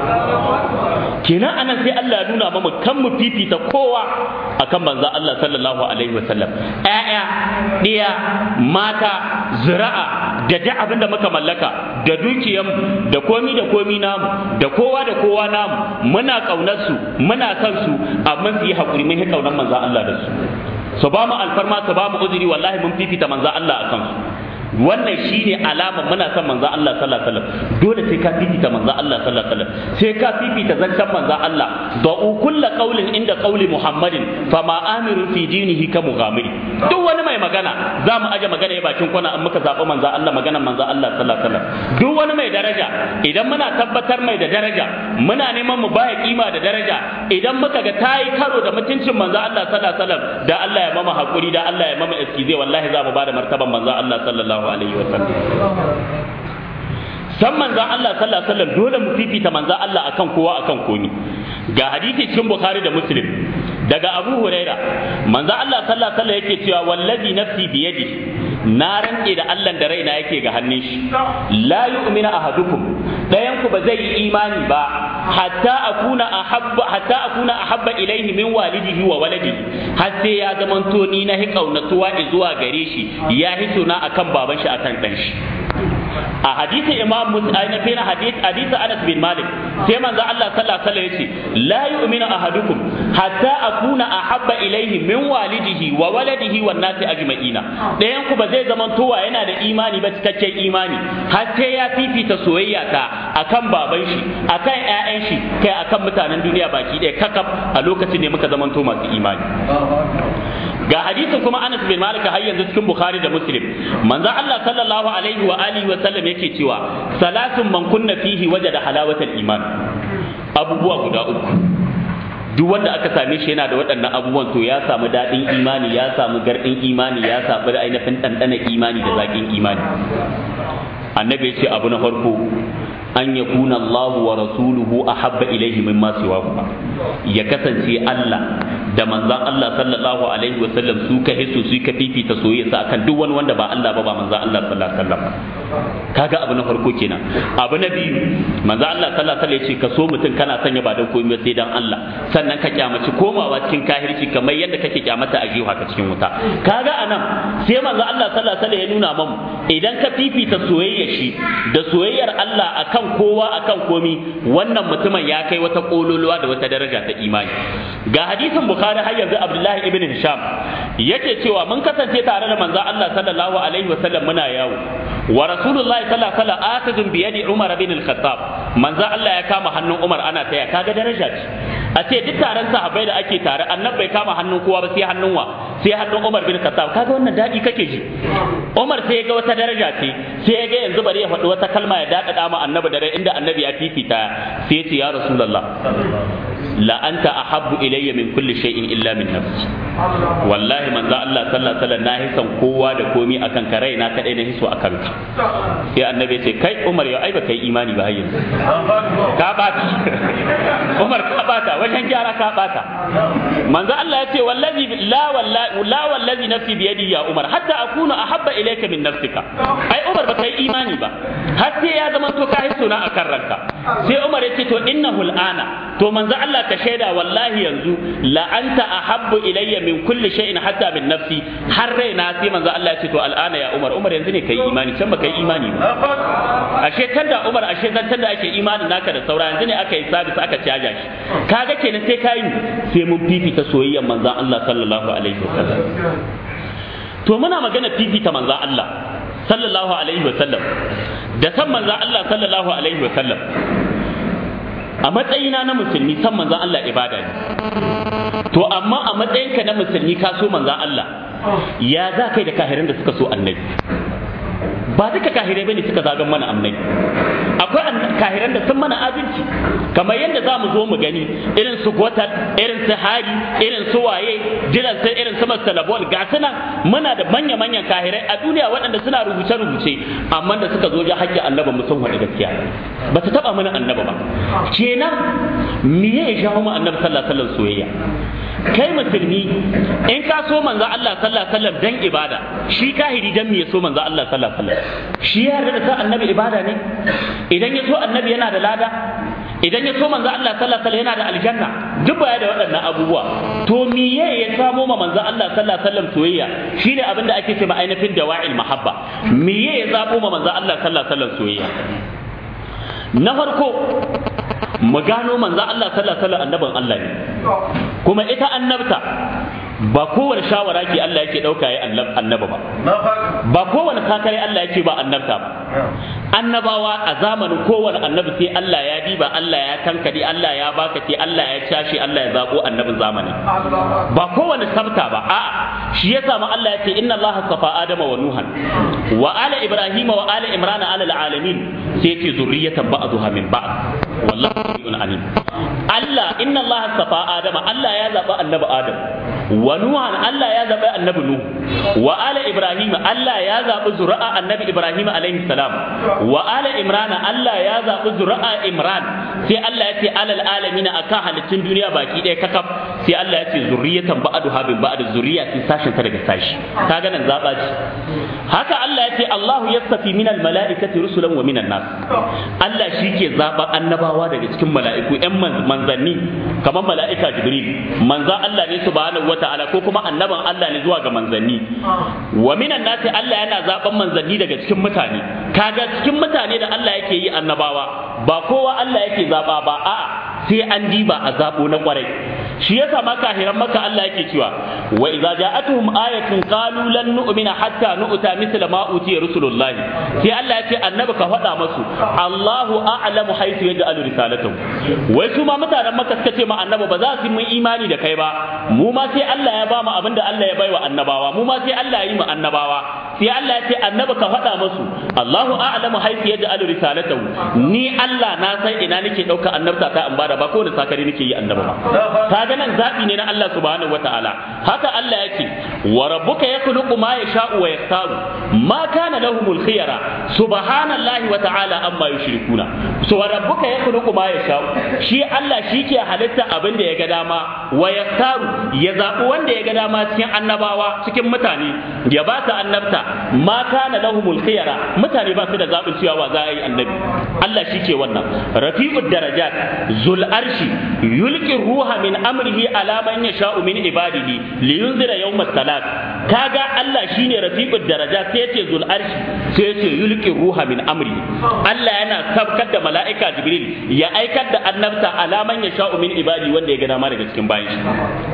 Kenan anan sai Allah ya nuna mamu kan mu fifita kowa akan manzo Allah sallallahu alaihi wasallam. Ƴaƴa, ɗiya, mata, zira'a da duk abin da muka mallaka, da dukiyanmu, da komi namu, da kowa namu, muna kaunar su, muna son su, amma su yi hakuri mun yi kaunar manzo Allah da su. Su ba mu alfarma, su ba mu uzuri, wallahi mun fifita manzo Allah akan su. Wannan shine alama muna son manzo Allah sallallahu alaihi wasallam. Dole sai ka fifita manzo Allah sallallahu alaihi wasallam, sai ka fifita zancen manzo Allah. Da'u kullu qawlin inda qawli Muhammadin fama amiru fi dinihi ka mughamiri. Duk wani mai magana za mu aje magana ya bakin kwana in muka zaɓi manzo Allah, maganar manzo Allah sallallahu alaihi wasallam. Duk wani mai daraja idan muna tabbatar mai da daraja, muna neman mu baya kima da daraja, idan muka ga tayi karo da mutuncin manzo Allah sallallahu alaihi wasallam, da Allah ya mama hakuri, da Allah ya mama iskize, wallahi za mu bada martaban manzo Allah sallallahu alaihi wasallam. San manzan Allah sallallahu alaihi wasallam dole mu fifita manzan Allah akan kowa akan komi. Ga hadisi cikin Bukhari da Muslim daga Abu Huraira, manzan Allah sallallahu alaihi wasallam yake cewa wallazi nafsi biyadi, na rantse da Allah da raina yake ga hannun shi, la yu'minu ahadukum, dayan ku ba zai yi imani ba hatta akuna ahabba ilaihi min walidihi wa waladihi har sai ya zamanto ni na kaunatuwa zuwa gare shi ya hituna akan baban shi akan dan shi. a hadisin imam muslim hadisi Anas bin Malik sai manzo Allah sallallahu alaihi wasallam yace la yu'minu ahadukum hatta akuna ahabba ilaihi min walidihi wa waladihi wan nasi ajma'ina dayan ku ba zai zamantowa yana da imani ba cikakken imani har sai ya fifita soyayya ta akan baban shi akan ƴaƴan shi kai akan mutanen duniya baki ɗaya kakaf a lokacin ne muka zamanto masu imani. ga hadisin kuma Anas bin Malik har yanzu cikin Bukhari da Muslim manzo Allah sallallahu alaihi wa alihi wa sallam yake cewa salatun man kunna fihi wajada halawatal iman abubuwa guda uku duk wanda aka same shi yana da waɗannan abubuwan to ya samu daɗin imani ya samu gardin imani ya samu ainihin ɗanɗana imani da zaƙin imani. annabi ya ce abu na farko an yakuna Allah wa rasuluhu ahabba ilaihi mimma siwahu ya kasance Allah da manzon Allah sallallahu alaihi wasallam su ka hisu su ka fifita soyayya akan duk wani wanda ba Allah ba manzon Allah sallallahu alaihi wasallam. kaga abu na farko kenan. abu na biyu manzon Allah sallallahu alaihi wasallam ya ce ka so mutum kana sanya ba dan komai sai dan Allah sannan ka kyamaci komawa cikin kahirci kamar yadda kake kyamata a jiwa ka cikin wuta. kaga anan sai manzon Allah sallallahu alaihi wasallam ya nuna mamu idan ka fifita soyayya shi da soyayyar Allah akan kowa akan komi wannan mutumin ya kai wata kololuwa da wata daraja ta imani. ga hadisin Bukhari har yanzu Abdullahi ibn Hisham yake cewa mun kasance tare da manzon Allah sallallahu alaihi wasallam muna yawo wa rasulullahi sallallahu alaihi wasallam atadun bi yadi Umar bin al-Khattab manzon Allah ya kama hannun Umar ana taya kaga daraja ce a ce duk taron sahabbai da ake tare annabi bai kama hannun kowa ba sai hannun wa sai hannun Umar bin Khattab kaga wannan dadi kake ji. Umar sai ya ga wata daraja ce sai ya ga yanzu bari ya faɗi wata kalma ya daɗaɗa ma annabi da rai inda annabi ya fifita sai ya ce ya rasulullah la anta ahabbu ilayya min kulli shay'in illa min nafsi wallahi manzo Allah sallallahu alaihi wasallam na hisan kowa da komi akan ka raina kadai na hiso akan ka. sai annabi ya ce kai Umar ya ai ba kai imani ba hayyin ka bata Umar ka bata wajen gyara ka bata. manzo Allah ya ce wallazi la wallazi nafsi bi yadi ya Umar hatta akuna ahabba ilayka min nafsika ai Umar ba kai imani ba har sai ya zama to ka hiso na akan ranka. sai Umar ya ce to innahu al'ana to manzo Allah ka shaida wallahi yanzu la anta ahabbu ilayya min kulli shay'in hatta min nafsi har raina sai manzo Allah ya ce to al'ana ya Umar yanzu ne kai imani can ba kai imani ba. ashe tanda Umar ashe zan tanda ake imanin naka da saura yanzu ne aka yi sabis aka caja shi kaga kenan sai kai sai mun fifita soyayyar manzo Allah sallallahu alaihi wasallam. to muna magana fifita manzo Allah sallallahu alaihi wasallam da san manzo Allah sallallahu alaihi wasallam a matsayina na musulmi san manzon Allah ibada ne. to amma a matsayinka na musulmi ka so manzon Allah ya za kai da kahirin da suka so annabi? ba duka kahirai bane suka zagan mana annabi. akwai kahiran da sun mana adalci kamar yadda za mu zo mu gani irin su gotat irin su hari irin su waye jiran sai irin su masalabol ga sunan muna da manya-manyan kahirai a duniya waɗanda suna rubuce-rubuce amma da suka zo ja haƙƙin annaba mu sun faɗi gaskiya ba su taɓa mana annaba ba. kenan me ya jawo mu annabi sallallahu alaihi wasallam soyayya? kai musulmi in ka so manzo Allah sallallahu alaihi wasallam dan ibada shi kahiri dan me ya so manzo Allah sallallahu alaihi wasallam? shi ya yarda da sa annabi ibada ne? idan ya so annabi yana da lada? idan ya so manzo Allah sallallahu alaihi wasallam yana da aljanna? duk baya da waɗannan abubuwa. to miye ya samo ma manzo Allah sallallahu alaihi wasallam soyayya? shine abin da ake cewa ainihin dawa'il mahabba. miye ya zabo ma manzo Allah sallallahu alaihi wasallam soyayya? na farko mu gano manzo Allah sallallahu alaihi wasallam annabin Allah ne kuma ita annabta ba kowane shawara ke Allah yake dauka ya annaba ba ba kowane kakare Allah yake ba annabta ba. annabawa a zamanin kowane annabi sai Allah ya diba Allah ya tankade Allah ya baka sai Allah ya cashe Allah ya zabo annabin zamani ba kowane sabta ba a'a shi yasa ma Allah ya ce inna Allah safa adama wa nuhan wa ala ibrahima wa ala imrana ala alamin sai ce zurriyatan ba'dha min ba'd wallahu sami'un alim. Allah inna Allah safa adama Allah ya zaba annabi adam wa nuhan Allah ya zabi annabi nuh wa ala ibrahim Allah ya zabi zuri'a annabi ibrahim alaihi salam wa ala imran Allah ya zabi zuri'a imran sai Allah ya ce alal alamin akan halittun duniya baki ɗaya kakaf sai Allah ya ce zurriyatan ba'duha bin ba'd, zuriya sai sashin ta daga sashi. Kaga nan zaba ce. Haka Allah ya ce Allahu yastafi minal mala'ikati rusulan wa minan nas. Allah shi ke zaba annabawa daga cikin mala'iku ƴan manzanni kamar mala'ika Jibril, manzan Allah ne subhanahu wata'ala ko kuma annaban Allah ne zuwa ga manzanni. Wa minan nas Allah yana zaban manzanni daga cikin mutane. Kaga cikin mutane da Allah yake yi annabawa ba kowa Allah yake zaba ba, a'a sai an diba a zabo na kwarai. Shi yasa ma kahiran maka Allah yake cewa wa idza ja'atuhum ayatun qalu lan nu'mina hatta nu'ta mithla ma utiya rusulullah. Sai Allah ya ce annabi ka faɗa masu Allahu a'lamu haythu yaj'alu risalatahu. Wai su ma mutanen maka suka ce ma annabi ba za su mun imani da kai ba, mu ma sai Allah ya ba mu abinda Allah ya baiwa annabawa, mu ma sai Allah ya yi mu annabawa. Sai Allah ya ce annabi ka faɗa masu Allahu a'lamu haythu yaj'alu risalatahu. Ni Allah na san ina nake dauka annabta ta an bada ba ko da sakari nake yi annaba ba. Kaga nan zabi ne na Allah subhanahu wataala. Haka Allah yake wa rabbuka yakhluqu ma yasha'u wa yaktaru ma kana lahumul khiyara subhanallahi wataala amma yushrikuna. So wa rabbuka yakhluqu ma yasha'u, shi Allah shi ke halitta abin da ya ga dama, wa yaktaru ya zabi wanda ya ga dama cikin annabawa cikin mutane ya ba ta annabta. Ma kana lahumul khiyara, mutane ba su da zabin cewa wa za a yi annabi. Allah shi ke wannan. Rafi'ud darajat zul arshi yulqi ruha min amrihi ala man yasha'u min ibadihi li yunzira yawm as-salat. Kaga Allah shine rafi'ud darajat, sai yace zul arshi, sai yace yulqi ruha min amrihi. Allah yana sabkar da mala'ika Jibril ya aikar da annabta ala man yasha'u min ibadihi, wanda ya ga dama daga cikin bayin shi.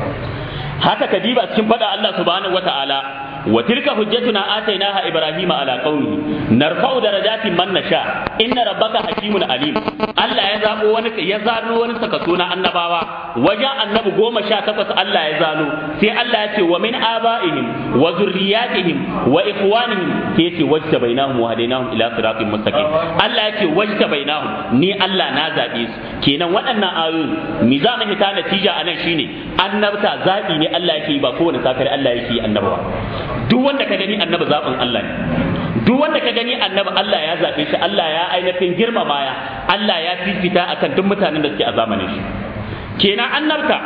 Haka kadiba cikin fada Allah subhanahu wataala wa tilka hujjatuna atainaha ibrahima ala qaumihi narfa'u darajatin man nasha inna rabbaka hakimun alim. Allah ya zabo wani, ya zano wani sakaso na annabawa wajen annabi 18 Allah ya zano. Sai Allah ya ce wa min aba'ihim wa zurriyatihim wa ikhwanihim, sai ya ce wajtabainahum wa hadainahum ila siratin mustaqim. Allah ya ce wajtabainahum, ni Allah na zabe su. Kenan waɗannan ayoyi mi za mu hita natija anan shine annabta zabi ne Allah yake yi, ba kowane sakari Allah yake yi annabawa. Duk wanda ka gani annabi zaɓin Allah ne. Duk wanda ka gani annabi Allah ya zaɓe shi, Allah ya ainihin girmama ya, Allah ya fifita akan duk mutanen da suke a zamanin shi. Kenan annabta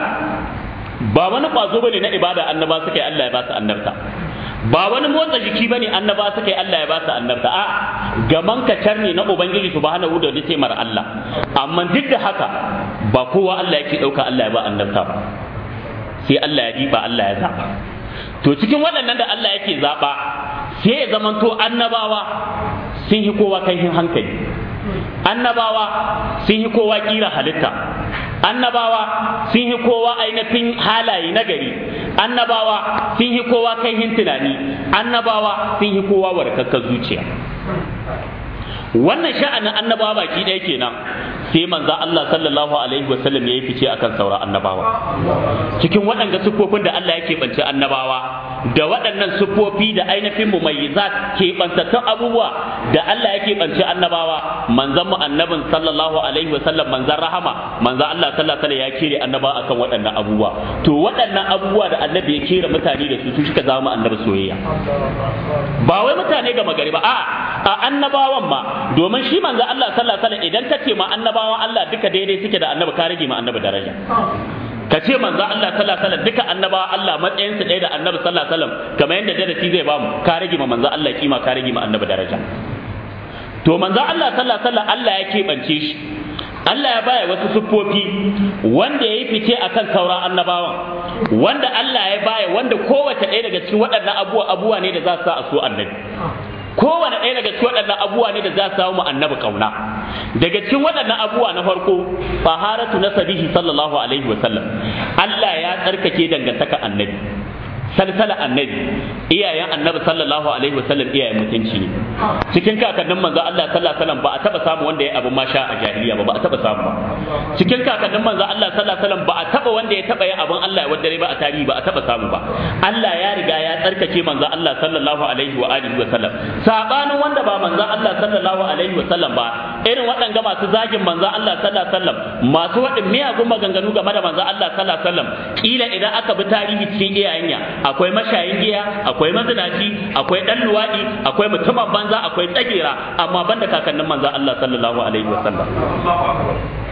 ba wani ƙwazo bane na ibada annaba suka yi Allah ya ba su annabta. Ba wani motsa jiki bane annaba suka yi Allah ya ba su annabta. A gaman kacar ne na Ubangiji subhanahu da wani taimar Allah. Amma duk da haka ba kowa Allah yake ɗauka Allah ya ba annabta ba. Sai Allah ya diba, Allah ya zaɓa. To cikin waɗannan da Allah yake zaɓa, sai ya zamanto annabawa sun yi kowa kaihin hankali, annabawa sun yi kowa ƙira halitta, annabawa sun yi kowa ainihin halaye na gari, annabawa sun yi kowa kaihin tunani, annabawa sun yi kowa warkakkar zuciya. Wannan sha'anin annabawa baki ɗaya kenan. Sai manzo Allah sallallahu alaihi wasallam ya yi fice akan sauran annabawa. Cikin waɗanda siffofin da Allah yake bance annabawa, da waɗannan siffofi da ainihin mumayyizat ke bantattun abubuwa da Allah yake bance annabawa, manzon mu annabin sallallahu alaihi wasallam, manzon rahama, manzon Allah sallallahu alaihi wasallam ya kire annaba akan waɗannan abubuwa. To waɗannan abubuwa da annabi ya kire mutane da su suka zama annabi soyayya. Ba wai mutane ga magari ba, a annabawan ma, domin shi manzon Allah sallallahu alaihi wasallam idan kace ma annabawan Allah duka daidai suke da annabi, ka rage ma annabi daraja. Ka ce manzo Allah sallallahu alaihi wasallam duka annabawa Allah matsayin su ɗaya da annabi sallallahu alaihi wasallam, kamar yadda darasi zai bamu, ka rage ma manzo Allah kima, ka rage ma annabi daraja. To manzo Allah sallallahu alaihi wasallam Allah ya keɓance shi, Allah ya baya wasu siffofi wanda ya yi fice akan sauran annabawan, wanda Allah ya baya, wanda kowace ɗaya daga cikin waɗannan abubuwa ne da za su sa a so annabi. Kowane ɗaya daga cikin waɗannan abubuwa ne da za su samu annabi kauna. Daga cikin waɗannan abubuwa na farko, taharatu nasabihi sallallahu alaihi wa sallam. Allah ya tsarkake dangantaka annabi, salsala annabi, iyayen annabi sallallahu alaihi wa sallam iyayen mutunci ne. Cikin kakannin manzo Allah sallallahu alaihi wa sallam ba a taba samu wanda ya abu masha a jahiliya ba, ba a taba samu ba. Cikin kakannin manzo Allah sallallahu alaihi wa sallam ba a taba wanda ya taba yin abun Allah ya wadare ba a tarihi, ba a taba samu ba. Allah ya riga ya tsarkake manzo Allah sallallahu alaihi wa alihi wa sallam. Sabanin wanda ba manzo Allah sallallahu alaihi wa sallam ba, irin waɗanga masu zagin manzo Allah sallallahu alaihi wa sallam, masu waɗin miyagun maganganu game da manzo Allah sallallahu alaihi wa sallam, kila idan aka bi tarihi cikin iyayenya, akwai mashayin giya, akwai mazinaci, akwai dan luwadi, akwai mutumin banza, akwai tsagera, amma banda kakannin manzo Allah sallallahu alaihi wasallam.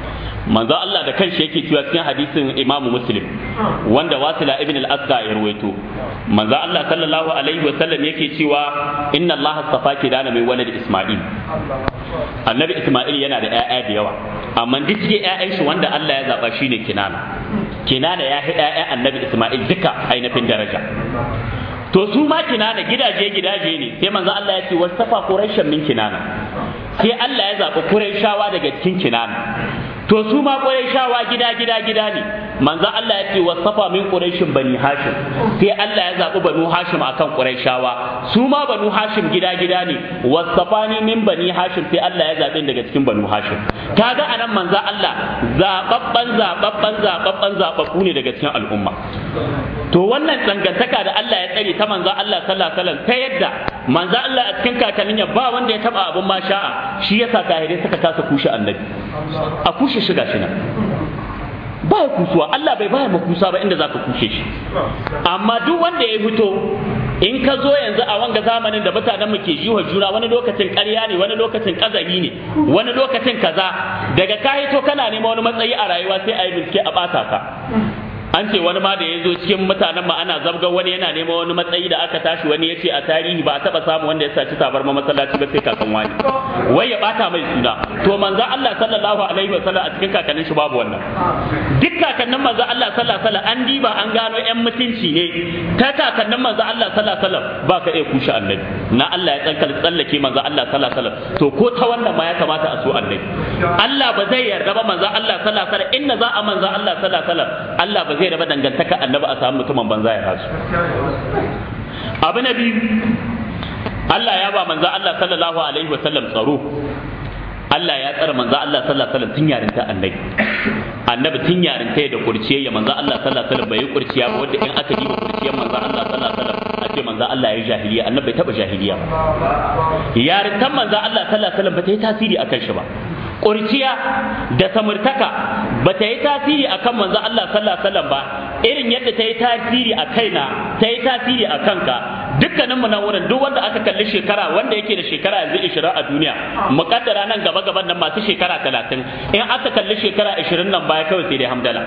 manzo Allah da kanshi yake cewa cikin hadisin Imam Muslim wanda Wasila ibn al-Asqa ya rawaito manzo Allah sallallahu alaihi wa sallam yake cewa inna Allah astafa Kinana mai walad Isma'il annabi Isma'il yana da ƴaƴa da yawa amma duk cikin ƴaƴan shi wanda Allah ya zaba shine Kinana ya hi ƴaƴan annabi Isma'il duka ainihin daraja to su ma Kinana gidaje ne sai manzo Allah ya ce wasafa Quraishan min Kinana sai Allah ya zaɓi Qurayshawa daga cikin Kinana to su ma Qurayshawa gida ne manzo Allah ya ce wasafa min Qurayshin bani Hashim sai Allah ya zaɓi banu Hashim akan Qurayshawa su ma banu Hashim gida ne wasafani min bani Hashim sai Allah ya zaɓi daga cikin banu Hashim kaga anan manzo Allah zababbu ne daga cikin al'umma to wannan dangantaka da Allah ya tsare ta manzo Allah sallallahu alaihi wasallam ta yadda manzo Allah a cikin kakannin ya ba wanda ya taba abun ma sha'a shi yasa kahirai suka kasa kushe annabi a kushe shi gashi nan ba ya kusuwa Allah bai baya makusa ba inda zaka kushe shi amma duk wanda ya fito in ka zo yanzu a wanga zamanin da mutanen mu ke jiwa juna wani lokacin ƙarya ne wani lokacin ƙazali ne wani lokacin kaza daga ka hito kana nema wani matsayi a rayuwa sai a yi bincike a ɓata ka an ce wani ma da ya zo cikin mutanen ma ana zabgar wani yana neman wani matsayi da aka tashi wani ya ce a tarihi ba a taba samu wanda ya saci tabarma masallaci ba sai kakan wani wai ya bata mai suna to manzo Allah sallallahu alaihi wasallam a cikin kakannin shi babu wannan duk kakannin manzo Allah sallallahu alaihi wasallam an diba an gano yan mutunci ne ta kakannin manzo Allah sallallahu alaihi wasallam ba ka iya kushe annabi na Allah ya tsallake manzo Allah sallallahu alaihi wasallam to ko ta wannan ma ya kamata a so annabi Allah ba zai yarda ba manzo Allah sallallahu alaihi wasallam inna za a manzo Allah sallallahu alaihi wasallam Allah ba zai raba dangantaka annabi a samu mutumin banza ya rasu abu na biyu Allah ya ba manzo Allah sallallahu alaihi wasallam tsaro Allah ya tsara manzo Allah sallallahu alaihi wasallam tun yarinta annabi tun yarinta da kurciya manzo Allah sallallahu alaihi wasallam bai yi kurciya ba wanda in aka diba kurciyar manzo Allah sallallahu alaihi wasallam a ce manzo Allah ya jahiliya annabi bai taba jahiliya ba yarintan manzo Allah sallallahu alaihi wasallam ba ta yi tasiri akan shi ba kurciya da samartaka ba ta yi tasiri akan manzo Allah sallallahu alaihi wasallam ba irin yadda ta yi tasiri a kaina ta yi tasiri a kanka dukkaninmu na wurin duk wanda aka kalli shekara wanda yake da shekara yanzu 20 a duniya muƙaddara nan gaba gaban nan masu shekara 30 in aka kalli shekara 20 nan baya kawai sai dai hamdala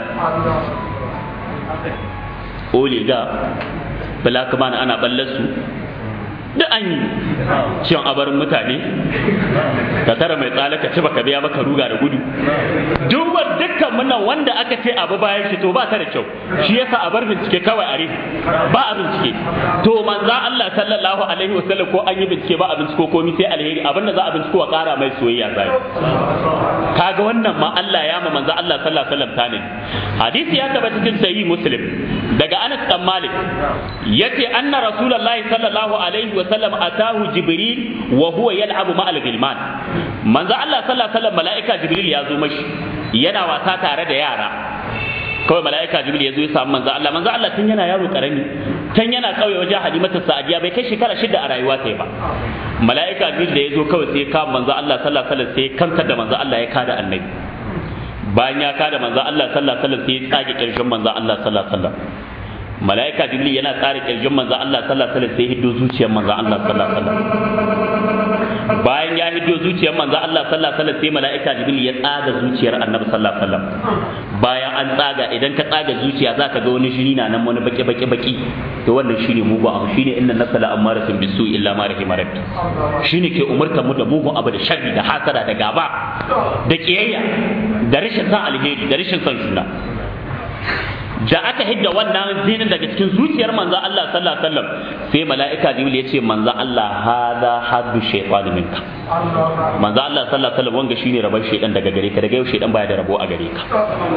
oliga blackman ana ballarsu duk an yi ciwon abarin mutane ka tara mai tsala ka ci baka biya baka ruga da gudu duba dukkan munan wanda aka ce abu bayan shi to ba ta da kyau shi yasa a bar bincike kawai a rufe ba a bincike to manzo Allah sallallahu alaihi wasallam ko an yi bincike ba a binciko komai sai alheri abinda za a binciko wa kara mai soyayya zai kaga wannan ma Allah ya ma manzo Allah sallallahu alaihi wasallam tane hadisi ya tabbata cikin sahih Muslim daga Anas bin Malik yace anna rasulullahi sallallahu alaihi wasallam atahu jibril wa huwa yal'abu ma'al ghilman manzo Allah sallallahu alaihi wasallam malaika jibril ya zo mashi yana wasa tare da yara kawai malaika jibril ya zo ya samu manzo Allah tun yana yaro karami tun yana kauye wajen Halimatu Sa'diya bai kai shekara 6 a rayuwa sai ba malaika jibril da ya zo kawai sai ka manzo Allah sallallahu alaihi wasallam sai kantar da manzo Allah ya kada annabi bayan ya kada manzo Allah sallallahu alaihi wasallam sai ya tsage kirshin manzo Allah sallallahu alaihi wasallam malaika jibril yana tsare kirjin manzo Allah sallallahu alaihi wasallam sai hiddo zuciyar manzo Allah sallallahu alaihi wasallam bayan ya hiddo zuciyar manzo Allah sallallahu alaihi wasallam sai malaika jibril ya tsaga zuciyar annabi sallallahu alaihi wasallam bayan an tsaga idan ka tsaga zuciya zaka ga wani shiri na nan wani baki to wannan shine mugu abu shine inna nafsala amaratun bisu illa ma rahima rabbi shine ke umurtar mu da mugun abu da sharri da hasada da gaba da kiyayya da rashin san alheri da rashin san juna da aka hidda wannan zinin daga cikin zuciyar manzo Allah sallallahu alaihi wasallam sai mala'ika jibril ya ce manzo Allah hada haddu shaytan minka manzo Allah sallallahu alaihi wasallam wanga shine rabar shaytan daga gare ka daga yau shaytan baya da rabo a gare ka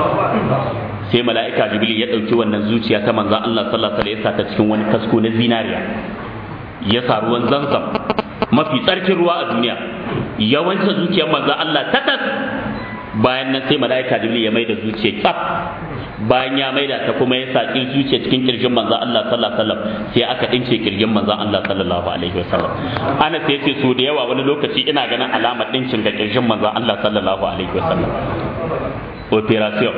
sai mala'ika jibril ya dauki wannan zuciya ta manzo Allah sallallahu alaihi wasallam ya sa ta cikin wani kasko na zinariya ya sa ruwan zanzam mafi tsarkin ruwa a duniya yawancin zuciyar manzo Allah tatas bayan nan sai mala'ika jibril ya maida zuciya tsaf bayan ya maida ta kuma ya saki zuciya cikin kirjin manzon Allah sallallahu alaihi wasallam sai aka dince kirjin manzon Allah sallallahu alaihi wasallam ana sai ce so da yawa wani lokaci ina ganin alamar dincin ga kirjin manzon Allah sallallahu alaihi wasallam operation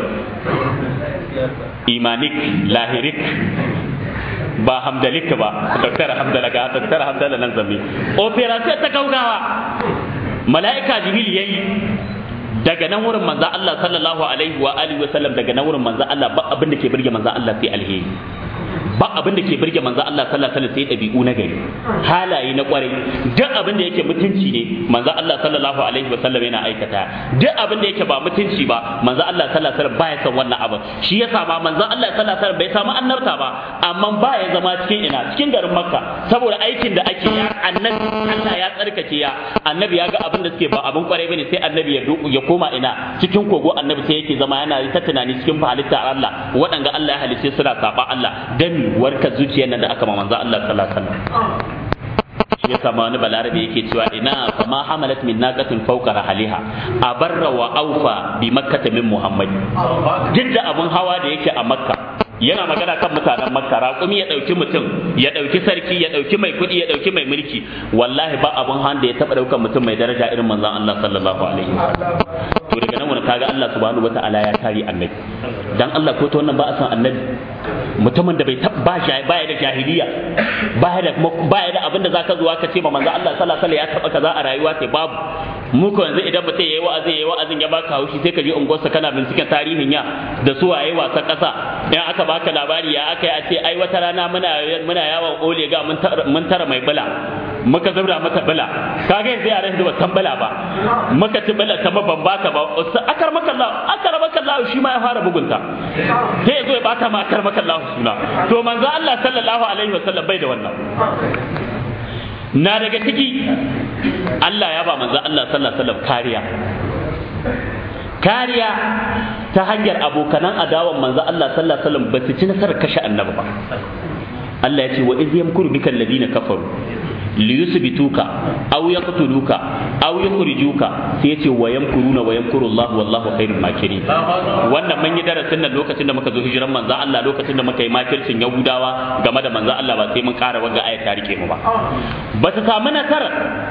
imanik lahirik ba hamdalik ba doktor hamdala nan zambi operation ta gaugawa mala'ika jibril yayi daga nan wurin manzo Allah sallallahu alaihi wa alihi wa sallam daga nan wurin manzo Allah ba abin da ke burge manzo Allah sai alheri ba abin da ke burge manzo Allah sallallahu alaihi wasallam sai dabi'u na gari halaye na kwarai duk abin da yake mutunci ne manzo Allah sallallahu alaihi wasallam yana aikata duk abin da yake ba mutunci ba manzo Allah sallallahu alaihi wasallam baya san wannan abin shi yasa ma manzo Allah sallallahu alaihi wasallam bai samu annabta ba amma baya zama cikin garin Makka saboda aikin da ake ya annabi Allah ya tsarkake ya annabi ya ga abin da suke ba abin kwarai bane sai annabi ya koma ina cikin kogo annabi sai yake zama yana ta tunani cikin halitta Allah waɗanga Allah ya halice suna saba Allah dan warkar zuciyar nan da aka ma manzo Allah sallallahu alaihi wasallam shi yasa ma wani balarabe yake cewa ina fa ma hamalat min naqatin fawqa rahaliha abarra wa awfa bi makkah min muhammad duk da abun hawa da yake a makka yana magana kan mutanen makka raƙumi ya ɗauki mutum ya ɗauki sarki ya ɗauki mai kuɗi ya ɗauki mai mulki wallahi ba abun han da ya taɓa ɗaukar mutum mai daraja irin manzon Allah sallallahu alaihi wasallam to daga nan wani kaga Allah subhanahu wataala ya kare annabi dan Allah ko ta wannan ba a san annabi mutumin da bai baya da jahiliya baya da abin da zaka zuwa ka ce ma manzon Allah sallallahu alaihi wasallam ya taɓa kaza a rayuwa sai babu mu ko yanzu idan mutum yayi wa'azin ya baka haushi sai ka je unguwarsa kana binciken tarihin ya da su waye wasan ƙasa in aka baka labari ya aka yi a ce ai wata rana muna yawon olega mun tara mai bula muka zubra mata bula kaga yanzu yaran da ba bula ba muka ci bula ta ban baka ba akar maka Allah shi ma ya fara bugunta sai yazo ya bata ma akar maka Allah suna to manzo Allah sallallahu alaihi wasallam bai da wannan na daga ciki Allah ya ba manzo Allah sallallahu alaihi wasallam kariya ta hanyar abokanan adawan manzo Allah sallallahu alaihi wasallam ba su ci nasarar kashe annabi ba Allah ya ce wa iz yamkuru bika alladhina kafaru liyusbituka aw yaqtuluka aw yukhrijuka sai yace wa yamkuruna wa yamkuru Allah wallahu khairul makirin wannan mun yi darasin nan lokacin da muka zo hijiran manzo Allah lokacin da muka yi makircin Yahudawa game da manzo Allah ba sai mun ƙara wagga ayat ta rike mu ba ba ta samu nasara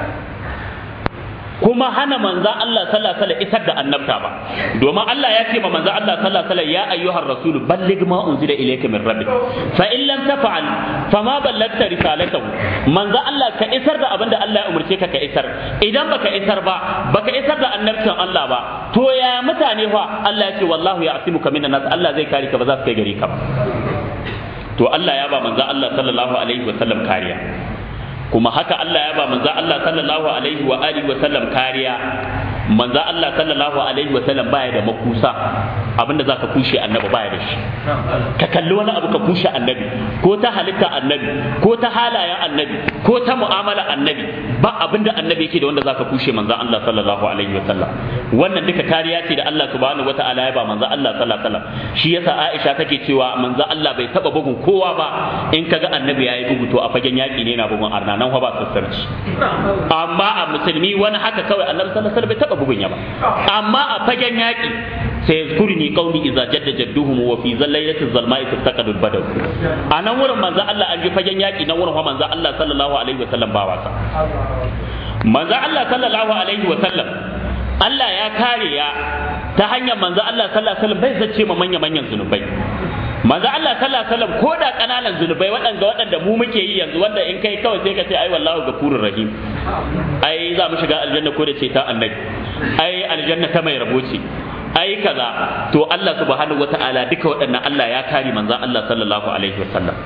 kuma hana manzo Allah sallallahu alaihi wasallam isar da annabta ba domin Allah ya ce ma manzo Allah sallallahu alaihi wasallam ya ayyuhar rasul balligh ma unzila ilayka min rabbik fa in lam taf'al fama ballagta risalatahu manzo Allah ka isar da abinda Allah ya umurce ka isar idan baka isar ba baka isar da annabtan Allah ba to ya mutane fa Allah ya ce wallahu ya'simuka minan nas Allah zai kare ka ba za su kai gare ka ba to Allah ya ba manzo Allah sallallahu alaihi wasallam kariya kuma haka Allah ya ba manzo Allah sallallahu alaihi wa alihi wa sallam kariya manzo Allah sallallahu alaihi wa sallam baya da makusa abinda zaka kushe annabi baya da shi ka kalli wani abu ka kushe annabi ko ta halitta annabi ko ta halayen annabi ko ta mu'amala annabi ba abinda annabi yake da wanda zaka kushe manzo Allah sallallahu alaihi wa sallam wannan duka kariya ce da Allah subhanahu wataala ya ba manzo Allah sallallahu alaihi wa sallam shi yasa Aisha take cewa manzo Allah bai taba bugun kowa ba in kaga annabi yayi bugu to a fagen yaki ne yana bugun arna nan fa ba sassarci amma a musulmi wani haka kawai annabi sallallahu alaihi wasallam bai taba bugun ya ba amma a fagen yaki sai yazkurni qauli idza jadda jadduhum wa fi zallailati zalma'i taftaqadu albadaw anan wurin manzo Allah an ji fagen yaki nan wurin fa manzo Allah sallallahu alaihi wasallam ba wasa manzo Allah sallallahu alaihi wasallam Allah ya kare ya ta hanyar manzo Allah sallallahu alaihi wasallam bai zace ma manyan zunubai manzo Allah sallallahu alaihi wasallam ko da kananan zunubai waɗanda mu muke yi yanzu wanda in kai kawai sai ka ce ai wallahu gafurur rahim ai za mu shiga aljanna ko da ce ta annabi ai aljanna ta mai rabo ce ai kaza to Allah subhanahu wataala duka waɗannan Allah ya kare manzo Allah sallallahu alaihi wasallam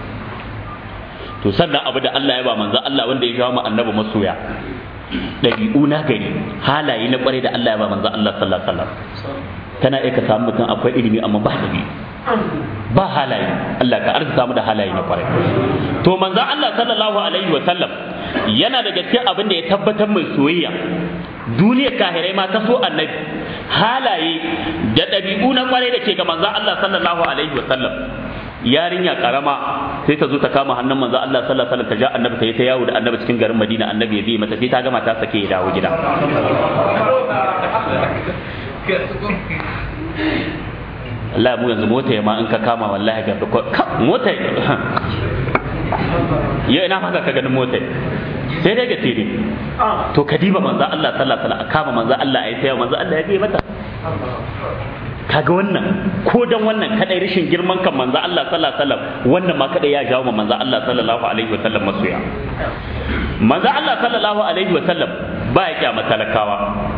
to sannan abu da Allah ya ba manzo Allah wanda ya jawo mu annabi masoya dabi'u na gari halaye na kware da Allah ya ba manzo Allah sallallahu alaihi wasallam kana iya ka samu mutum akwai ilimi amma ba dabi'u ba halaye Allah ka arzuta mu da halaye na kwarai to manzon Allah sallallahu alaihi wa sallam yana daga cikin abin da ya tabbatar mai soyayya duniyar kahirai ma ta so annabi halaye da ɗabi'u na kwarai da ke ga manzon Allah sallallahu alaihi wa sallam yarinya karama sai ta zo ta kama hannun manzon Allah sallallahu alaihi wa sallam ta ja annabi ta yi ta yawo da annabi cikin garin Madina annabi ya bi mata sai ta gama ta sake ya dawo gida Allah mu yanzu mota ya ma in ka kama wallahi ga mota ya ina haka ka ganin mota sai dai ga tire to kadiba manzo Allah sallallahu alaihi wasallam kama manzo Allah ayi sai manzo Allah ya bi mata kaga wannan ko dan wannan kadai rashin girman kan manzo Allah sallallahu alaihi wasallam wannan ma kadai ya jawo manzo Allah sallallahu alaihi wasallam masoya manzo Allah sallallahu alaihi wasallam ba ya kyama talakawa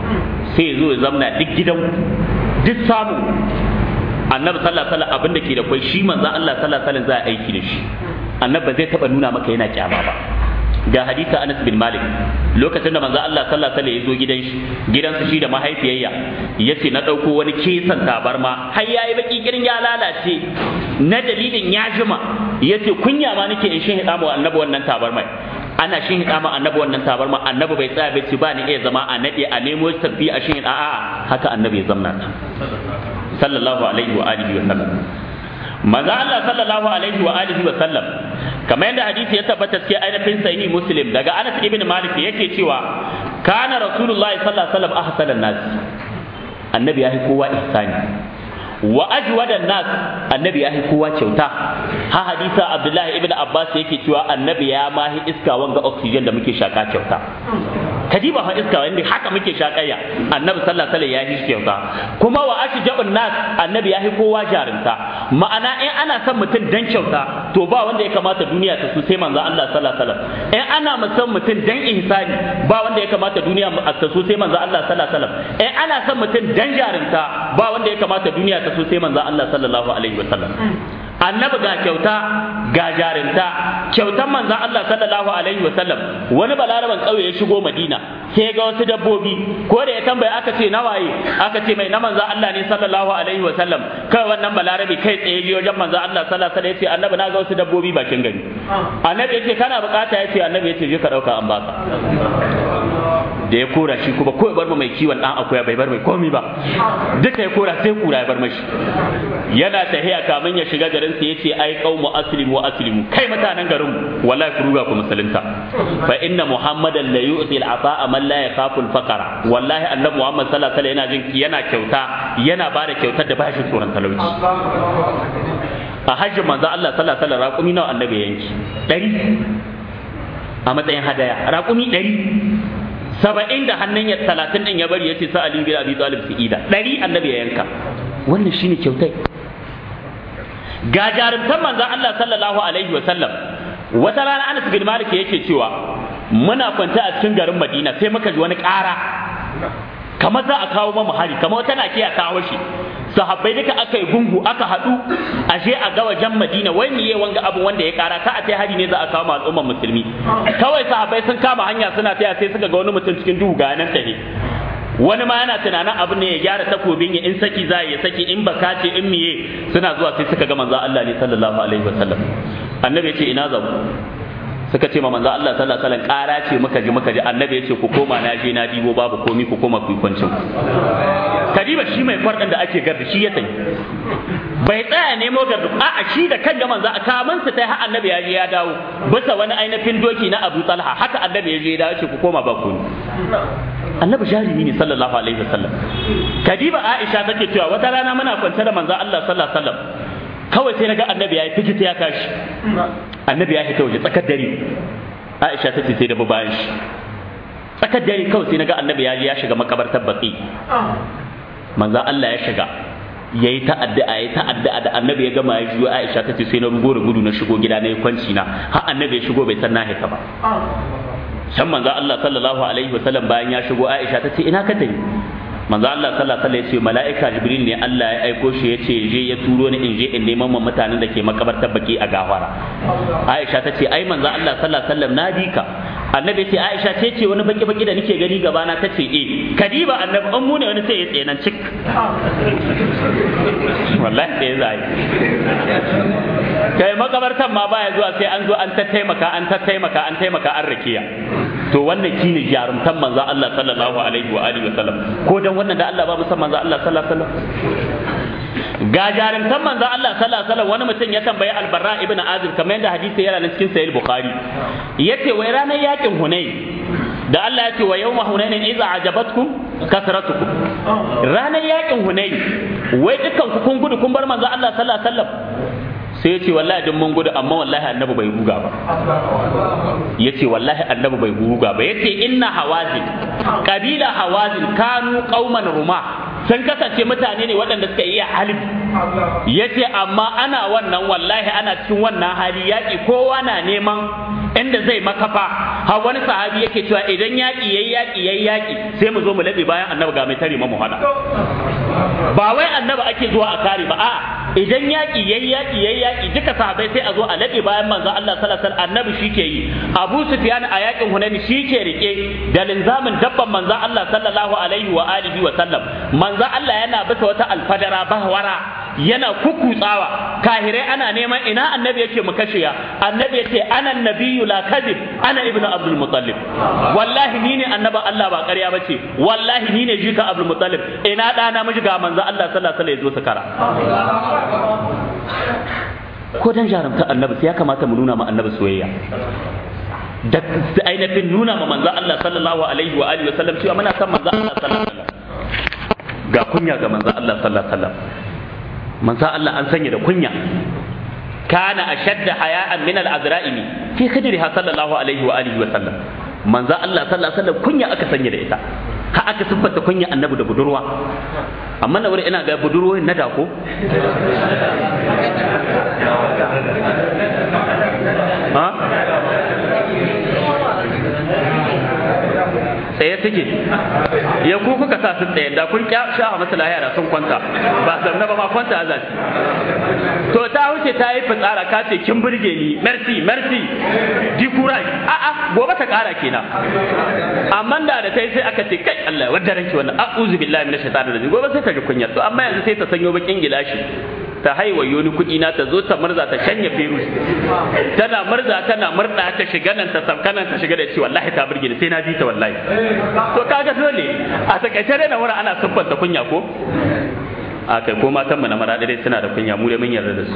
sai ya zo ya zamna duk gidan duk samu annabi sallallahu alaihi wasallam abin da ke da kwai shi manzo Allah sallallahu alaihi wasallam za a aiki da shi annabi ba zai taba nuna maka yana kyama ba ga hadisi Anas bin Malik lokacin da manzo Allah sallallahu alaihi wasallam ya zo gidansu shi da mahaifiyayya yace na dauko wani kesan tabarma har yayi baki kirin ya lalace na dalilin ya jima yace kunya ma nake in shin hida mu annabi wannan tabarmai ana shin hida ma annabi wannan tabarma annabi bai tsaya bai ce ba ni iya zama a nade a nemo tafi a shin hida a'a haka annabi ya zamna sallallahu alaihi wa alihi wa sallam manzo Allah sallallahu alaihi wa alihi wa sallam kamar yadda hadisi ya tabbata cikin ainihin sahihi Muslim daga Anas ibn Malik yake cewa kana rasulullahi sallallahu alaihi wa sallam ahsanan nas annabi yahi kowa ihsani wa ajwadan nas annabi yahi kowa kyauta ha hadisa Abdullahi ibn Abbas yake cewa annabi ya mahi iska wanga oxygen da muke shaka kyauta kadiba fa iska wanda haka muke shakayya annabi sallallahu alaihi wasallam ya yi kyauta kuma wa ashja'un nas annabi ya yi kowa jarinta ma'ana in ana son mutum dan kyauta to ba wanda ya kamata duniya ta so sai manzo Allah sallallahu alaihi wasallam in ana son mutum dan ihsani ba wanda ya kamata duniya ta so sai manzo Allah sallallahu alaihi wasallam in ana son mutum dan jarinta ba wanda ya kamata duniya ta so sai manzo Allah sallallahu alaihi wasallam annabi ga kyauta ga jarinta kyautan manzon Allah sallallahu alaihi wasallam wani balaraban kauye ya shigo Madina sai ga wasu dabbobi ko da ya tambaya aka ce nawaye aka ce mai na manzon Allah ne sallallahu alaihi wasallam kai wannan balarabi kai tsaye ji wajen manzon Allah sallallahu alaihi wasallam yace annabi na ga wasu dabbobi bakin gari annabi yace kana bukata yace annabi yace je ka dauka an baka da ya kora shi kuma ko ya bar mai kiwon dan akuya bai bar mai komi ba duka ya kora sai kura ya bar mashi yana tahiya kamin ya shiga garin sa yace ai qaumu aslimu kai mutanen garin wallahi ku ruga ku musulunta fa inna muhammadan la yu'ti al-ata'a man la yakhafu al-faqra wallahi annabi muhammad sallallahu alaihi wasallam yana jin yana kyauta yana bada kyautar da ba shi tsoron talauci a hajjin manzo Allah sallallahu alaihi wasallam raƙumi nawa annabi yanki 100 a matsayin hadaya raƙumi 100 da hannun ya 30 din ya bari yace sa Ali bin Abi Talib su ida 100 annabi ya yanka wannan shine kyautai ga jarumtan manzon Allah sallallahu alaihi wasallam wata rana Anas bin Malik yake cewa muna kwanta a cikin garin Madina sai muka ji wani ƙara kamar za a kawo mamu hari kamar wata na kiya kawo shi sahabbai duka aka yi gungu aka haɗu ashe a ga wajen Madina wai miye wanga abu wanda ya ƙara ta a tai hari ne za a kawo ma al'ummar musulmi kawai sahabbai sun kama hanya suna taya sai suka ga wani mutum cikin duhu ga nan tahe wani ma yana tunanin abu ne ya gyara takobin ya in saki za ya saki in baka ce in miye suna zuwa sai suka ga manzo Allah ne sallallahu alaihi wasallam annabi ya ce ina zabu suka ce ma manzo Allah sallallahu alaihi wasallam ƙara ce muka ji annabi ya ce ku koma na je na dibo babu komi ku koma ku kwancin kadiba shi mai farɗin da ake garda shi ya tayi bai tsaya nemo garda a shi da kan manzo a kaman sa tai har annabi ya je ya dawo bisa wani ainihin doki na Abu Talha haka annabi ya je ya dawo ce ku koma ba komi annabi jarimi ne sallallahu alaihi wasallam kadiba Aisha take cewa wata rana muna kwance da manzo Allah sallallahu alaihi wasallam kawai sai naga annabi ya yi fikita ya tashi annabi ya fita waje tsakar dare Aisha ta ce sai da bayan shi tsakar dare kawai sai naga annabi ya shiga makabartar baki manzo Allah ya shiga yayi ta'adda da annabi ya gama ya jiyo Aisha ta ce sai na rugo da gudu na shigo gida na yi kwanci na har annabi ya shigo bai san na hita ba can manzo Allah sallallahu alaihi wasallam bayan ya shigo Aisha ta ce ina ka tafi manzo Allah sallallahu alaihi wasallam ya ce mala'ika Jibril ne Allah ya aiko shi ya ce je ya turo ni in je in neman mutanen da ke makabartar baki a gafara Aisha ta ce ai manzo Allah sallallahu alaihi wasallam na bi ka annabi ce Aisha ce wani baki da nake gani gaba na tace kadiba annabi an mu ne wani sai ya tsenan cik wallahi sai zai kai makabartan ma baya zuwa sai an zo an taimaka an rakiya to wannan shine jarumtan manzo Allah sallallahu alaihi wa alihi wasallam ko dan wannan da Allah ba musamman manzo Allah sallallahu alaihi wasallam ga jarumtan manzo Allah sallallahu alaihi wasallam wani mutum ya tambayi Al-Barra ibn Azib kamar yadda hadisi yana cikin Sahih Bukhari yace wai ranar yakin Hunain da Allah ya ce wa yawma hunainin idza ajabatkum kasratukum ranar yakin Hunain wai dukkan ku kun gudu kun bar manzo Allah sallallahu alaihi wasallam sai yace wallahi duk mun gudu amma wallahi annabi bai huga ba yace wallahi annabi bai huga ba yace inna hawazin kabila hawazin kanu qauman ruma sun kasance mutane ne waɗanda suka iya halibi yace amma ana wannan wallahi ana cikin wannan hali yaki kowa na neman inda zai makafa har wani sahabi yake cewa idan yaƙi yaƙi sai mu zo mu laɓe bayan annabi ga mai tare mu hada. Ba wai annabi ake zuwa a kare ba, a'a idan yaƙi yaƙi duka sahabai sai a zo a laɓe bayan manzo Allah sallallahu alaihi wasallam, annabi shi ke yi. Abu Sufyan a yaƙin Hunayn shi ke rike da linzamin dabban manzo Allah sallallahu alaihi wa alihi wa sallam. Manzo Allah yana bisa wata alfadara bahwara yana kukutsawa, kahirai ana neman ina annabi yake mu kashe ya. Annabi yace ana nabiyyu la kadhib, ana ibnu Abdul Muttalib. Wallahi ni ne annaba Allah ba ƙarya bace, wallahi ni ne jika Abdul Muttalib. Ina da namiji ga manzo Allah sallallahu alaihi wasallam ya zo sakara. Ko dan jarumta annabi sai ya kamata mu nuna ma annabi soyayya, da ainihin nuna ma manzo Allah sallallahu alaihi wa alihi wasallam cewa muna san manzo Allah sallallahu alaihi wasallam. Ga kunya ga manzo Allah sallallahu alaihi wasallam. Manzo Allah an sanya da kunya, kana ashadda haya'an min al-azra'imi fi khidriha sallallahu alaihi wa alihi wasallam. Manzo Allah sallallahu alaihi wasallam kunya aka sanya da ita, ha aka siffanta kunya annabi da budurwa. Amma na wuri ina ga budurwoyin na dako ha tsaye take ya ku kuka sa su tsaye, da kun sha masa lahiya sun kwanta ba sanna ba ma kwanta za su. To ta wuce ta yi fitsara ka ce kin burge ni, merci di kurai a'a gobe ta kara kenan. Amma da sai aka ce kai Allah wadda ranki wannan a'udhu billahi minash shaitanir rajim, gobe sai ta ji kunya. To amma yanzu sai ta sanyo bakin gilashi ta haiwayo ni kuɗi na ta zo ta murza ta shanya virus, tana murda ta shiga nan ta samkanan ta shiga da ce wallahi ta burge ni sai na ji ta wallahi. To kaga dole a takaice dai na wurin ana siffanta kunya ko a kai ko matan mu na marada dai suna da kunya, mu dai mun yarda da su.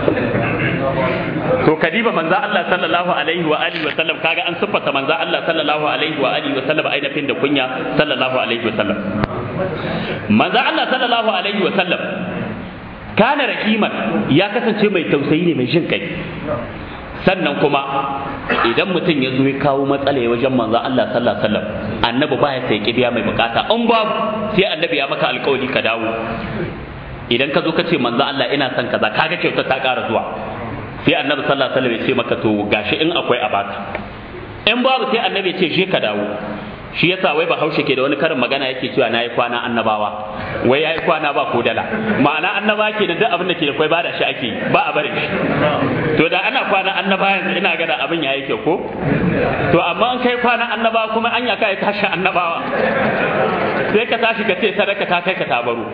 To kadiba manzo Allah sallallahu alaihi wa alihi wa sallam, kaga an siffata manzo Allah sallallahu alaihi wa alihi wa sallam ainihin da kunya sallallahu alaihi wa sallam. Manzo Allah sallallahu alaihi wa sallam kana rahiman, ya kasance mai tausayi ne mai jin kai. Sannan kuma idan mutum ya zo ya kawo matsala ya wajen manzo Allah sallallahu alaihi wasallam, annabi baya sai kibiya mai bukata, in babu sai annabi ya maka alƙawari ka dawo. Idan ka zo ka ce manzo Allah ina son kaza, kaga kyauta ta ƙara zuwa, sai annabi sallallahu alaihi wasallam ya ce maka to gashi in akwai a baka, in babu sai annabi ya ce je ka dawo. Shi yasa wai Bahaushe ke da wani karin magana yake cewa nayi kwana annabawa, wai yayi kwana ba ko dala, ma'ana annaba ke da duk abin da ke da kai ba da shi ake ba a bari shi. To da ana kwana annaba yanzu ina ga da abin yayi kyau ko. To amma an kai kwana annaba kuma an ya kai tashi annabawa, sai ka tashi ka ce sadaka ta kai ka tabaru.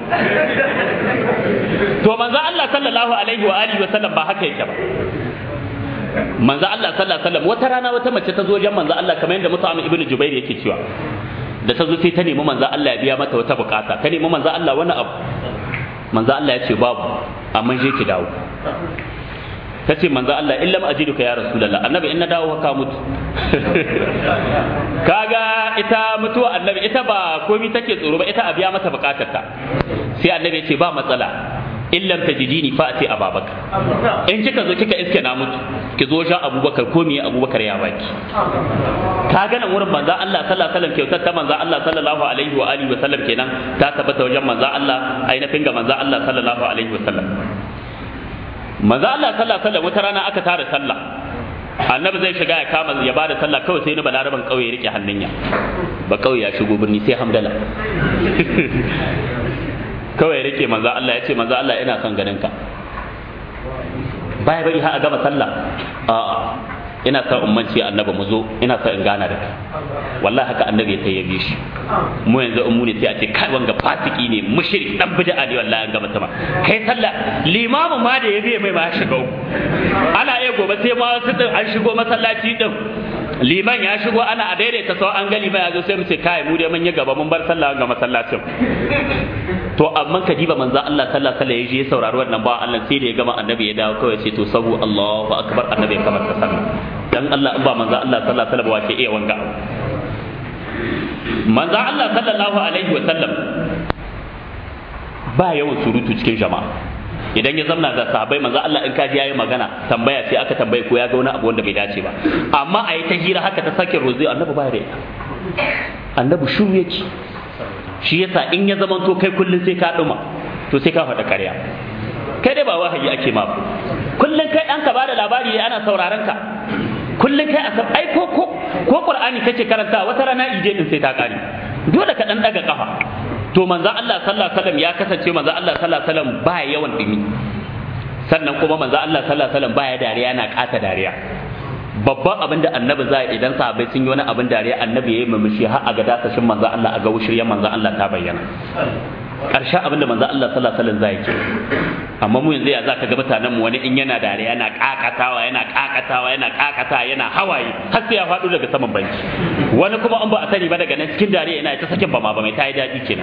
To manzo Allah sallallahu alaihi wa alihi wa sallam ba haka yake ba. Manzo Allah sallallahu alaihi wasallam wata rana wata mace ta zo wajen manzo Allah kamar yadda Mus'ab ibn Jubair yake cewa, da ta zo sai ta nemi manzo Allah ya biya mata wata bukata, ta nemi manzo Allah wani abu. Manzo Allah ya ce babu, amma je ki dawo. Ta ce manzo Allah in lam ajiduka ya rasulullah, annabi in na dawo ka mutu. Kaga ita mutuwa annabi ita ba komai take tsoro ba, ita a biya mata bukatarta. Sai annabi ya ce ba matsala, in lam tajidini fa'ati ababakar, in kika zo kika iske na mutu ki zo sha abubakar ko me abubakar ya baki. Ka ga nan wurin manzo Allah sallallahu alaihi wasallam kyautar ta manzo Allah sallallahu alaihi wa alihi wasallam kenan ta tabbata wajen manzo Allah ainihin ga manzo Allah sallallahu alaihi wasallam. Manzo Allah sallallahu alaihi wasallam wata rana aka tara sallah, annabi zai shiga ya kama ya bada sallah, kawai sai ni balaraban kauye ya rike hannun ya ba kauye ya shigo birni sai hamdala kawai ya rike manzo Allah ya ce manzo Allah ina son ganin ka. Baya bari har a gama sallah, a'a ina son ummanci annabi mu zo, ina son in gana da kai. Wallahi haka annabi ya tayyabe shi. Mu yanzu in mu ne sai a ce kai wanga fasiki ne, mushrik dan bid'a ne, wallahi an gama sama kai sallah. Limamu ma da ya biye mai ma shiga uku, ana iya gobe sai ma wasu din an shigo masallaci din, liman ya shigo ana a daidaita sau an ga liman ya zo sai mu ce kai mu dai mun yi gaba mun bar sallah ga masallacin. To amma kadiba manzo Allah sallallahu alaihi wasallam ya je saurari wannan ba Allah sai da ya gama annabi ya dawo kawai sai to sabu Allahu akbar, annabi ya kamar sallah. Dan Allah in ba manzo Allah sallallahu alaihi wasallam wace iya wanga. Manzo Allah sallallahu alaihi wasallam ba yawan surutu cikin jama'a. Idan ya zamna da sahabbai manzo Allah in kaji yayi magana tambaya sai aka tambaye ko ya ga wani abu wanda bai dace ba, amma ayi ta hira haka ta sake rozi annabi ba da ita. Annabi shiru yake. Shi yasa in ya zaman to kai kullun sai ka duma to sai ka faɗa ƙarya, kai dai ba wahayi ake ma kullun kai an ka bada labari ana sauraron ka. kullum kai ai ko qur'ani kake karanta wata rana ije din sai ta kare dole ka dan daga kafa to manzo Allah sallallahu alaihi wasallam ya kasance manzo Allah sallallahu alaihi wasallam baya yawan dumi sannan kuma manzo Allah sallallahu alaihi wasallam baya dariya yana kata dariya babban abin da annabi zai idan sahabbai sun yi wani abin dariya annabi yayi murmushi har a ga dasashin manzo Allah a ga wushiryan manzo Allah ta bayyana ƙarshen abin da manzo Allah sallallahu alaihi wasallam zai ce amma mu yanzu ya zaka ga mutanen mu wani in yana dariya yana kakatawa yana hawaye har sai ya faɗo daga saman banki wani kuma an ba a sani ba daga nan cikin dariya yana ta sakin ba mai ta yi daɗi kenan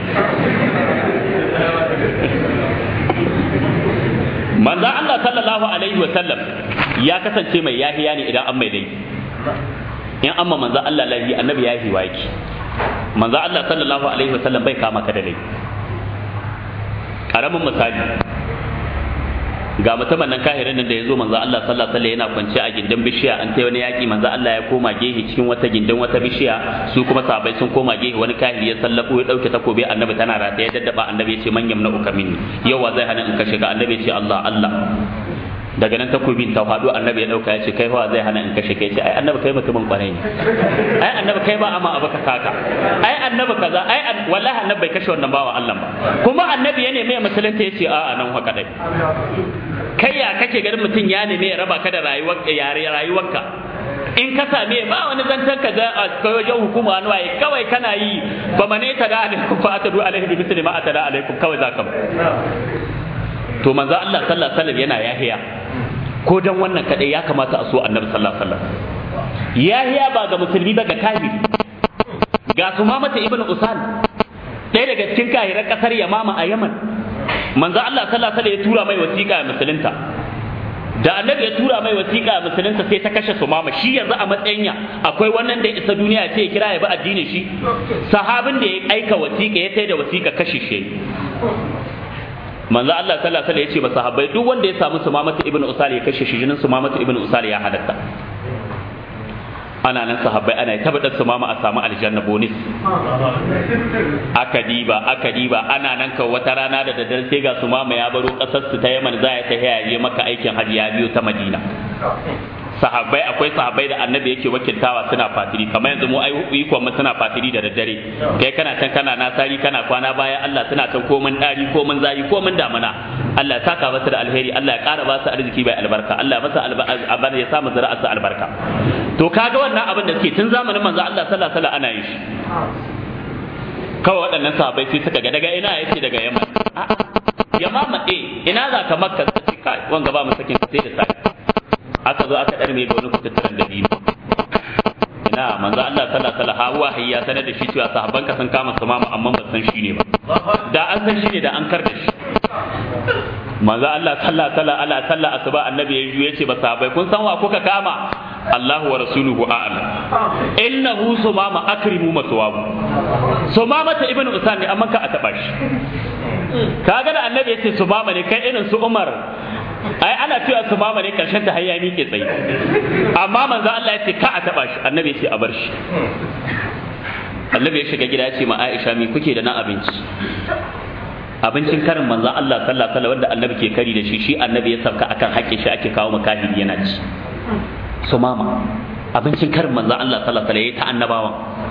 manzo Allah sallallahu alaihi wasallam ya kasance mai yahiya ne idan an mai laifi in amma manzo Allah lahi annabi yahi wa yake manzo Allah sallallahu alaihi wasallam bai kama ka da laifi karamin misali ga mutumin nan kahirin nan da ya zo manzo Allah sallallahu alaihi wasallam yana kwance a gindin bishiya an tai wani yaki manzo Allah ya koma gehe cikin wata gindin wata bishiya su kuma sahabbai sun koma gehe wani kahiri ya sallako ya dauke takobi annabi tana rata ya daddaba annabi ya ce man yamna uka minni yau wa zai hana in kashe ka annabi ya ce Allah daga nan takobin ta faɗo annabi ya dauka ya ce kai fa zai hana in kashe kai ce ai annabi kai mutumin kwarai ne ai annabi kai ba amma abaka kaka ai annabi kaza ai wallahi annabi bai kashe wannan bawa Allah ba kuma annabi ya neme musulunta ya ce a'a nan haka dai kai ya kake ganin mutum ya neme ya raba ka da rayuwarka in ka same ba wani zantar ka ga kai wajen hukuma wani waye kawai kana yi ba mane ta da alaikum fa atadu alaihi bi misli ma atada alaikum kawai zaka to manzo Allah sallallahu alaihi wasallam yana yahiya ko dan wannan kadai ya kamata a so annabi sallallahu alaihi wasallam yahiya ba ga musulmi ba ga kafiri ga Sumamata ibn Usal ɗaya daga cikin kahiran kasar Yamama a Yaman manzo Allah sallallahu alaihi wasallam ya tura mai wasiƙa ya musulunta da annabi ya tura mai wasiƙa ya musulunta sai ta kashe Sumama shi yanzu a matsayin akwai wannan da isa duniya ce ya kira ya bi addinin shi sahabin da ya aika wasiƙa ya sai da wasiƙa kashe shi manzo Allah sallallahu alaihi wasallam ya ce ba sahabbai duk wanda ya samu Sumamata ibn Usal ya kashe shi jinin Sumamata ibn Usal ya halatta ana nan sahabbai ana tabbatar Sumama a samu aljanna bonus aka diba ana nan ka wata rana da daddare sai ga Sumama ya baro kasar su ta Yaman za ya ta yaje maka aikin hajji ya biyo ta Madina sahabbai akwai sahabbai da annabi yake wakiltawa suna fatiri kamar yanzu mu ai ikon mu suna fatiri da daddare kai kana can kana nasari kana kwana baya Allah suna can komin dari komin zayi komin damuna Allah ya saka masa da alheri Allah ya ƙara ba su arziki bai albarka Allah ya masa albarka ya sa mu zuri'ar su albarka to kaga wannan abin da suke tun zamanin manzo Allah sallallahu alaihi wasallam ana yin shi kawai waɗannan sahabbai sai suka ga daga ina yace daga Yaman Yamama ina za ka Makka sai kai wanga ba mu sakin sai da sai aka zo aka darme da wani kututturan da biyu ina manzo Allah sallallahu alaihi wasallam wahayi ya sanar da shi cewa sahabban ka sun kama Sumama amma ba san shi ne ba da an san shi ne da an kar da shi manzo Allah sallallahu alaihi wasallam asuba annabi ya yi yace ba sahabbai kun san wa kuka kama Allah wa rasuluhu a'lam innahu Sumama akrimu maswabu Sumama ta ibnu Usman ne amma ka a taba shi kaga da annabi yace Sumama ne kai irin su Umar ai ana cewa Sumama ne karshen ta hayya mike tsaye amma manzo Allah yace ka a taba shi annabi yace a bar shi annabi ya shiga gida yace ma Aisha mi kuke da na abincin karin manzo Allah sallallahu alaihi wasallam wanda annabi ke kari da shi annabi ya sauka akan haƙƙin shi ake kawo makahiri yana ci Sumama abincin karin manzo Allah sallallahu alaihi wasallam ta annabawan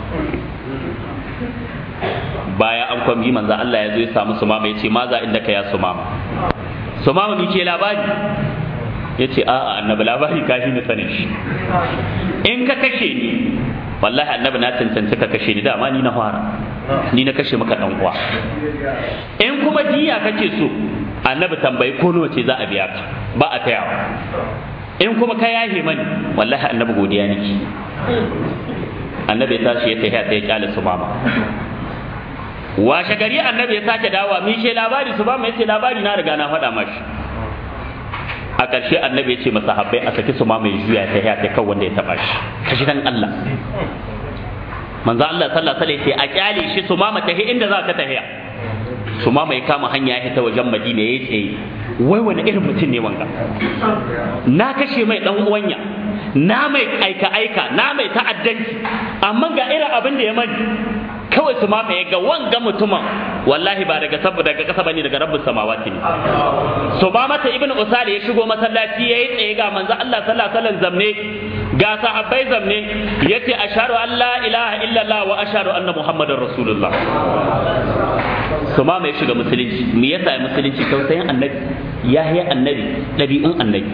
baya an kwambi manzo Allah ya zo ya samu Sumama yace maza inda ka ya Sumama ni ke labari yace a'a annabi labari kafi ni sanin shi in ka kashe ni wallahi annabi na tantance ka kashe ni dama ni na fara ni na kashe maka dan uwa in kuma diya kake so annabi tambayi ko nawa ce za a biya ka ba a tayawa in kuma ka yahe mani wallahi annabi godiya nake annabi ya tashi ya tafiya sai ya kyale Sumama washe gari annabi ya sake dawowa mi ce labari Sumama yace labari na riga na faɗa mashi a ƙarshe annabi ya ce masahabbai a saki Sumama ya juya ta ta kan wanda ya taba shi kashi dan Allah manzo Allah sallallahu alaihi wasallam a kyale shi Sumama ta inda za ka tahiya Sumama ya kama hanya ya ta wajen Madina ya tsaye wai wani irin mutum ne wanga na kashe mai dan uwanya na mai aika na mai ta'addanci amma ga irin abin da ya mani kawai su mamaye ga wanga mutumin wallahi ba daga kasa bane daga rabbus samawati ne. So ba mata ibnu usali ya shigo masallaci yayi tsaye ga manzo Allah sallallahu alaihi wasallam zamne ga sahabbai zamne yace ashhadu an la ilaha illallah wa ashhadu anna muhammadar rasulullah. So ma mai shiga musulunci me yasa musulunci tausayin annabi yahiya annabi dabi'un annabi.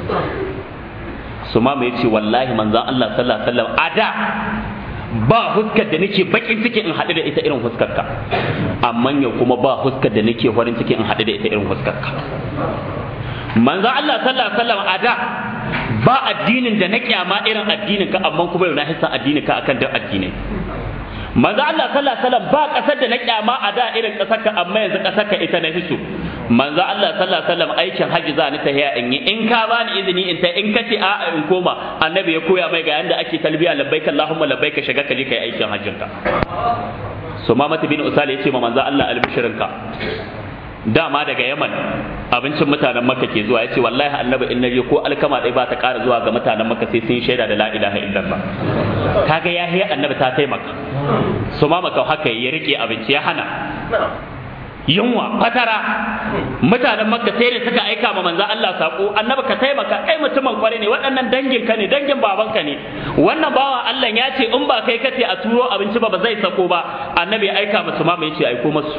So ma mai ce wallahi manzo Allah sallallahu alaihi wasallam ada ba huskar da nake bakin ciki in haɗu da ita irin huskarka, amma yau kuma ba huskar da nake farin ciki in haɗu da ita irin huskarka. Manzo Allah sallallahu alaihi wasallam ada ba addinin da na kyama irin addinin ka, amma kuma yau na hissan addinin ka akan duk addinai. Manzo Allah sallallahu alaihi wasallam ba kasar da na kyama a da irin kasar ka, amma yanzu kasar ka ita na hisu. Manzo Allah sallallahu alaihi wasallam aikin haji za ni tahiya in yi, in ka bani izini in ta, in ka ce a'a in koma, annabi ya koya mai ga yanda ake talbiya labbaika Allahumma labbaika, shiga ka je kai aikin hajjin ka. So Mamata bin Usal ya ce ma manzo Allah albishirin ka, dama daga Yaman abincin mutanen Makka ke zuwa, yace wallahi annabi in naje ko alkama dai ba ta ƙara zuwa ga mutanen Makka sai sun shaida da la ilaha illallah. Kaga ya hiya annabi ta taimaka. So Mamata haka ya rike abinci ya hana yunwa fatara, mutanen Makka sai da suka aika ma manzo Allah sako, annabi ka taimaka, kai mutumin kware ne, waɗannan dangin ka ne, dangin babanka ne, wannan bawan Allah ya ce in ba kai kace a turo abinci ba zai sako ba. Annabi ya aika musu ma mai ce aiko masu,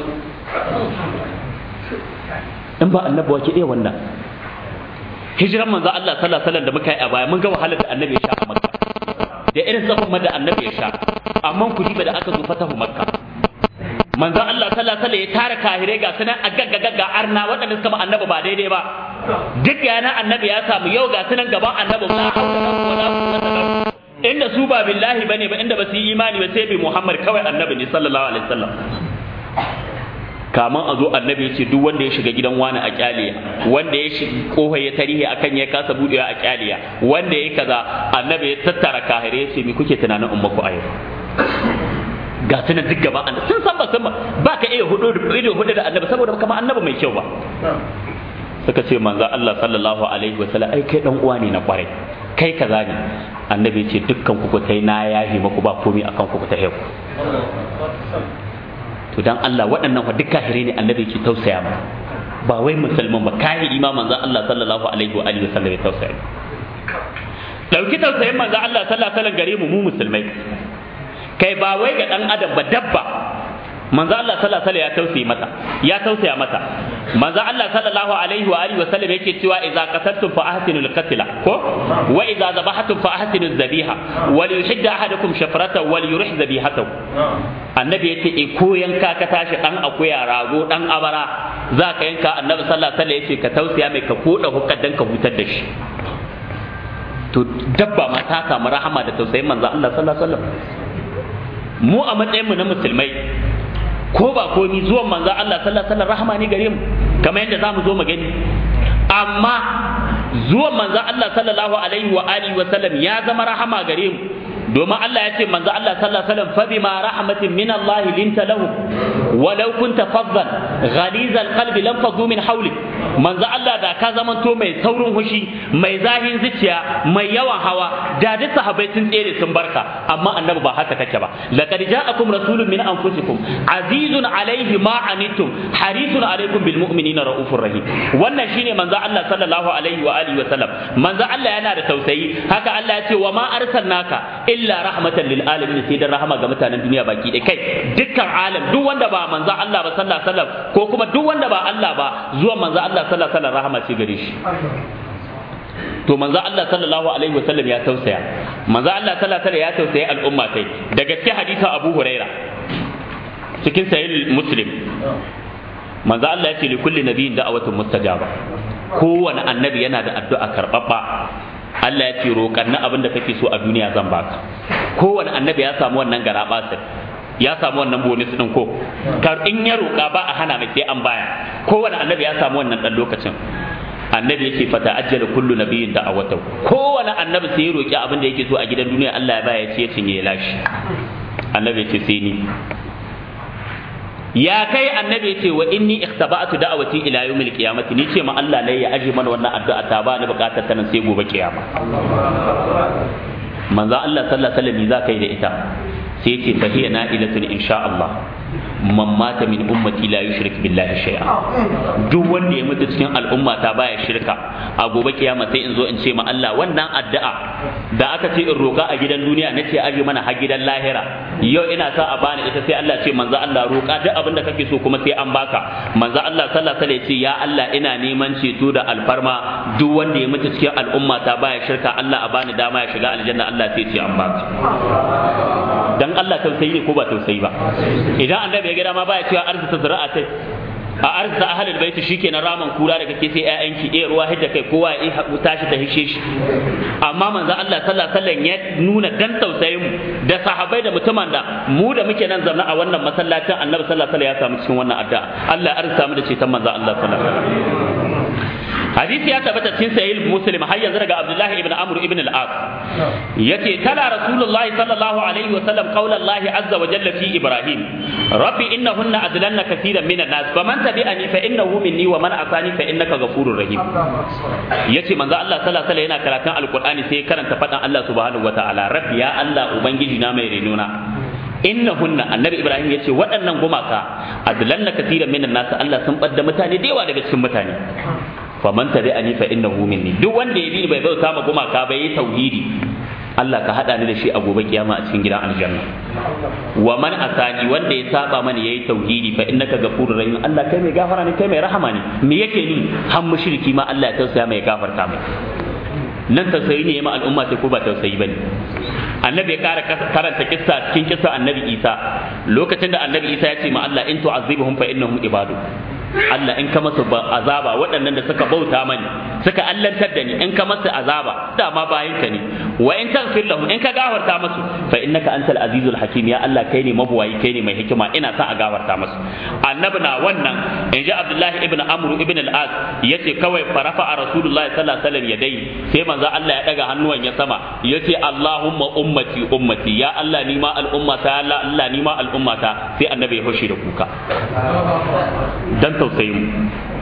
in ba annabi wake iya wannan. Hijiran manzo Allah sallallahu alaihi wasallam da muka yi a baya mun ga wahalar da annabi ya sha a Makka da irin tsafin da annabi ya sha, amma ku diba da aka zo fatahu Makka manzo Allah sallallahu alaihi wasallam ya tara kahirai ga sunan a gaggaga arna waɗanda suka ma annabi ba daidai ba, duk yana annabi ya samu yau ga sunan gaban annabi ba inda su ba billahi bane ba, inda ba su yi imani ba sai bi Muhammad kawai annabi ne sallallahu alaihi wasallam. Kaman a zo annabi ya ce duk wanda ya shiga gidan wani a kyaliya, wanda ya shiga kofa ya tarihi akan ya kasa budewa a kyaliya, wanda ya kaza, annabi ya tattara kahirai ya ce me kuke tunanin ummaku a yau? Ga tunan duk gaba annabi sun san ba ka iya hudu da annabi saboda kama annabi mai kyau ba. Suka ce manzo Allah sallallahu alaihi wasallam ai kai dan uwa ne na kwarai, kai kaza ne. Annabi ce dukkan ku tai na yahi maku ba komai akan ku ta heku. To dan Allah waɗannan fa duk kahire ne annabi ke tausaya ma, ba wai musulman ba, kahiri ma manzo Allah sallallahu alaihi wa alihi wasallam ya tausaya. Dauki tausayin manzo Allah sallallahu alaihi wasallam gare mu musulmai, kai ba wai ga dan adam ba, dabba manzo Allah sallallahu alaihi ya tausaya mata. Manzo Allah sallallahu alaihi wa alihi wasallam yake cewa idza qataltum fa ahsinul qatla ko wa idza zabahatum fa ahsinuz zabiha wa yuhidda ahadukum shafrata wa yurih zabihatahu. Annabi yace ko yanka ka tashi dan akuya, rago, dan abara za ka yanka, annabi sallallahu alaihi wasallam yace ka tausaya mai, ka koda hukar dan ka hutar da shi. To dabba ma ta samu rahama da tausayin manzo Allah sallallahu alaihi wasallam. Mu a matsayin mu na musulmai ko ba komi zuwan manzo Allah sallallahu alaihi wasallam rahama ne gare mu, kamar yadda zamu zo mu gani. Amma zuwan manzo Allah sallallahu alaihi wa alihi wasallam ya zama rahama gare mu, domin Allah ya ce manzo Allah sallallahu alaihi wasallam fa bima rahmatin min Allah linta lahu walau kunta faddan ghalizal qalbi lam faddu min hawlik. Manzo Allah da ka zamanto mai saurin hushi, mai zahin zuciya, mai yawan hawa, da duk sahabbai sun tsere sun barka, amma annabi ba haka kake ba. Laqad ja'akum rasulun min anfusikum azizun alaihi ma anittum harisun alaikum bil mu'minina raufur rahim. Wannan shine manzo Allah sallallahu alaihi wa alihi wa sallam. Manzo Allah yana da tausayi, haka Allah ya ce wa ma arsalnaka illa rahmatan lil alamin, sai dan rahama ga mutanen duniya baki ɗaya. Kai dukkan alam, duk wanda ba manzo Allah ba sallallahu alaihi wasallam, ko kuma duk wanda ba Allah ba, zuwan manzo Allah sallallahu alaihi wasallam rahama ce gare shi. To manzo Allah sallallahu alaihi wasallam ya tausaya, manzo Allah sallallahu alaihi wasallam ya tausaya al'umma kai. Da gaske hadisin Abu Huraira cikin sahih Muslim, manzo Allah ya ce li kulli nabiyyin da'watun mustajaba, kowane annabi yana da addu'a karbabba. Allah ya ce roƙan na abin da kake so a duniya zan baka. Kowane annabi ya samu wannan garabasir, ya samu wannan bonus din ko kar in ya roƙa ba a hana mai sai an baya. Kowane annabi ya samu wannan dan lokacin. Annabi yake fata ajjala kullu nabiyyin da'awatahu, kowane annabi sai ya roƙi abin da yake so a gidan duniya, Allah ya baya ya ce ya cinye ya lashi. Annabi ya ce sai ni. Ya kai annabi ce wa inni ikhtaba'tu da'awati ila yawmil qiyamati, ni ce ma Allah ne ya aje mana wannan addu'a ta ba ni bukatar ta nan sai gobe kiyama. Manzo Allah sallallahu alaihi wasallam za kai da ita, sai yace fa hiya na'ilatun insha Allah man mata min ummati la yushrik billahi shay'a. Duk wanda ya mutu cikin al'umma ta baya shirka, a gobe kiyama sai in zo in ce ma Allah wannan addu'a da aka ce in roka a gidan duniya nace aje mana har gidan lahira, yau ina sa a bani ita, sai Allah ce manzo Allah roka duk abin da kake so kuma sai an baka. Manzo Allah sallallahu alaihi wasallam ya ce ya Allah ina neman ceto da alfarma duk wanda ya mutu cikin al'umma ta baya shirka, Allah a bani dama ya shiga aljanna, Allah sai ce an baka. Dan Allah tausayi ne ko ba tausayi ba? Idan annabi ya gida ma baya cewa arzita zira'a tai a arzita ahlul baiti shikenan raman kura daga ke sai ƴaƴanki ruwa hidda kai kowa ya tashi ta hishe shi. Amma manzo Allah sallallahu alaihi wasallam ya nuna dan tausayin mu da sahabbai da mutumin da mu da muke nan zaune a wannan masallacin annabi sallallahu alaihi wasallam ya samu cikin wannan addu'a. Allah ya arzuta mu da ceton manzo Allah sallallahu alaihi wasallam. Hadisi ya tabbata cikin sahih Muslim har yanzu daga Abdullah ibn Amr ibn al-As yace tala Rasulullahi sallallahu alaihi wa sallam qaula Allah azza wa jalla fi Ibrahim rabbi innahunna adlanna katiran min an-nas faman tabi'ani fa innahu minni wa man asani fa innaka ghafurur rahim. Yace manzo Allah sallallahu alaihi wasallam yana karatun alqur'ani sai karanta fadan Allah subhanahu wa ta'ala rabbi ya Allah ubangiji na mai renona innahunna annabi Ibrahim yace waɗannan gumaka adlanna katiran min an-nas Allah sun badda mutane da yawa daga cikin mutane. faman tabi'ani fa innahu minni, duk wanda ya bi ni bai bauta ma gumaka bai yi tauhidi, Allah ka hada ni da shi a gobe kiyama a cikin gidan aljanna. Wa man asani, wanda ya saba mani yayi tauhidi, fa innaka ghafurur rahim, Allah kai mai gafara ne, kai mai rahama ne. Me yake ni har mushriki ma Allah ya tausaya mai gafarta mai. Nan tausayi ne ma al'umma sai ko ba tausayi bane. Annabi ya karanta kissa cikin kissa annabi Isa, lokacin da annabi Isa ya ce ma Allah in tu'azzibuhum fa innahum ibadu. Allah in ka masa azaba waɗannan da suka bauta mani suka allantar da ni, in ka masa azaba dama bayan ka ne, wa in taghfir lahum, in ka gafarta masu fa innaka antal azizul hakim, ya Allah kai ne mabuwayi, kai ne mai hikima, ina sa a gafarta masu. Annabi na wannan in ji Abdullahi ibn Amr ibn al-As yace kawai farafa a Rasulullahi sallallahu alaihi wasallam yadai, sai manzo Allah ya daga hannuwan ya sama yace Allahumma ummati ummati, ya Allah ni ma al'ummata, ya Allah ni ma al'ummata, sai annabi ya hoshi da kuka dan tausayin mu.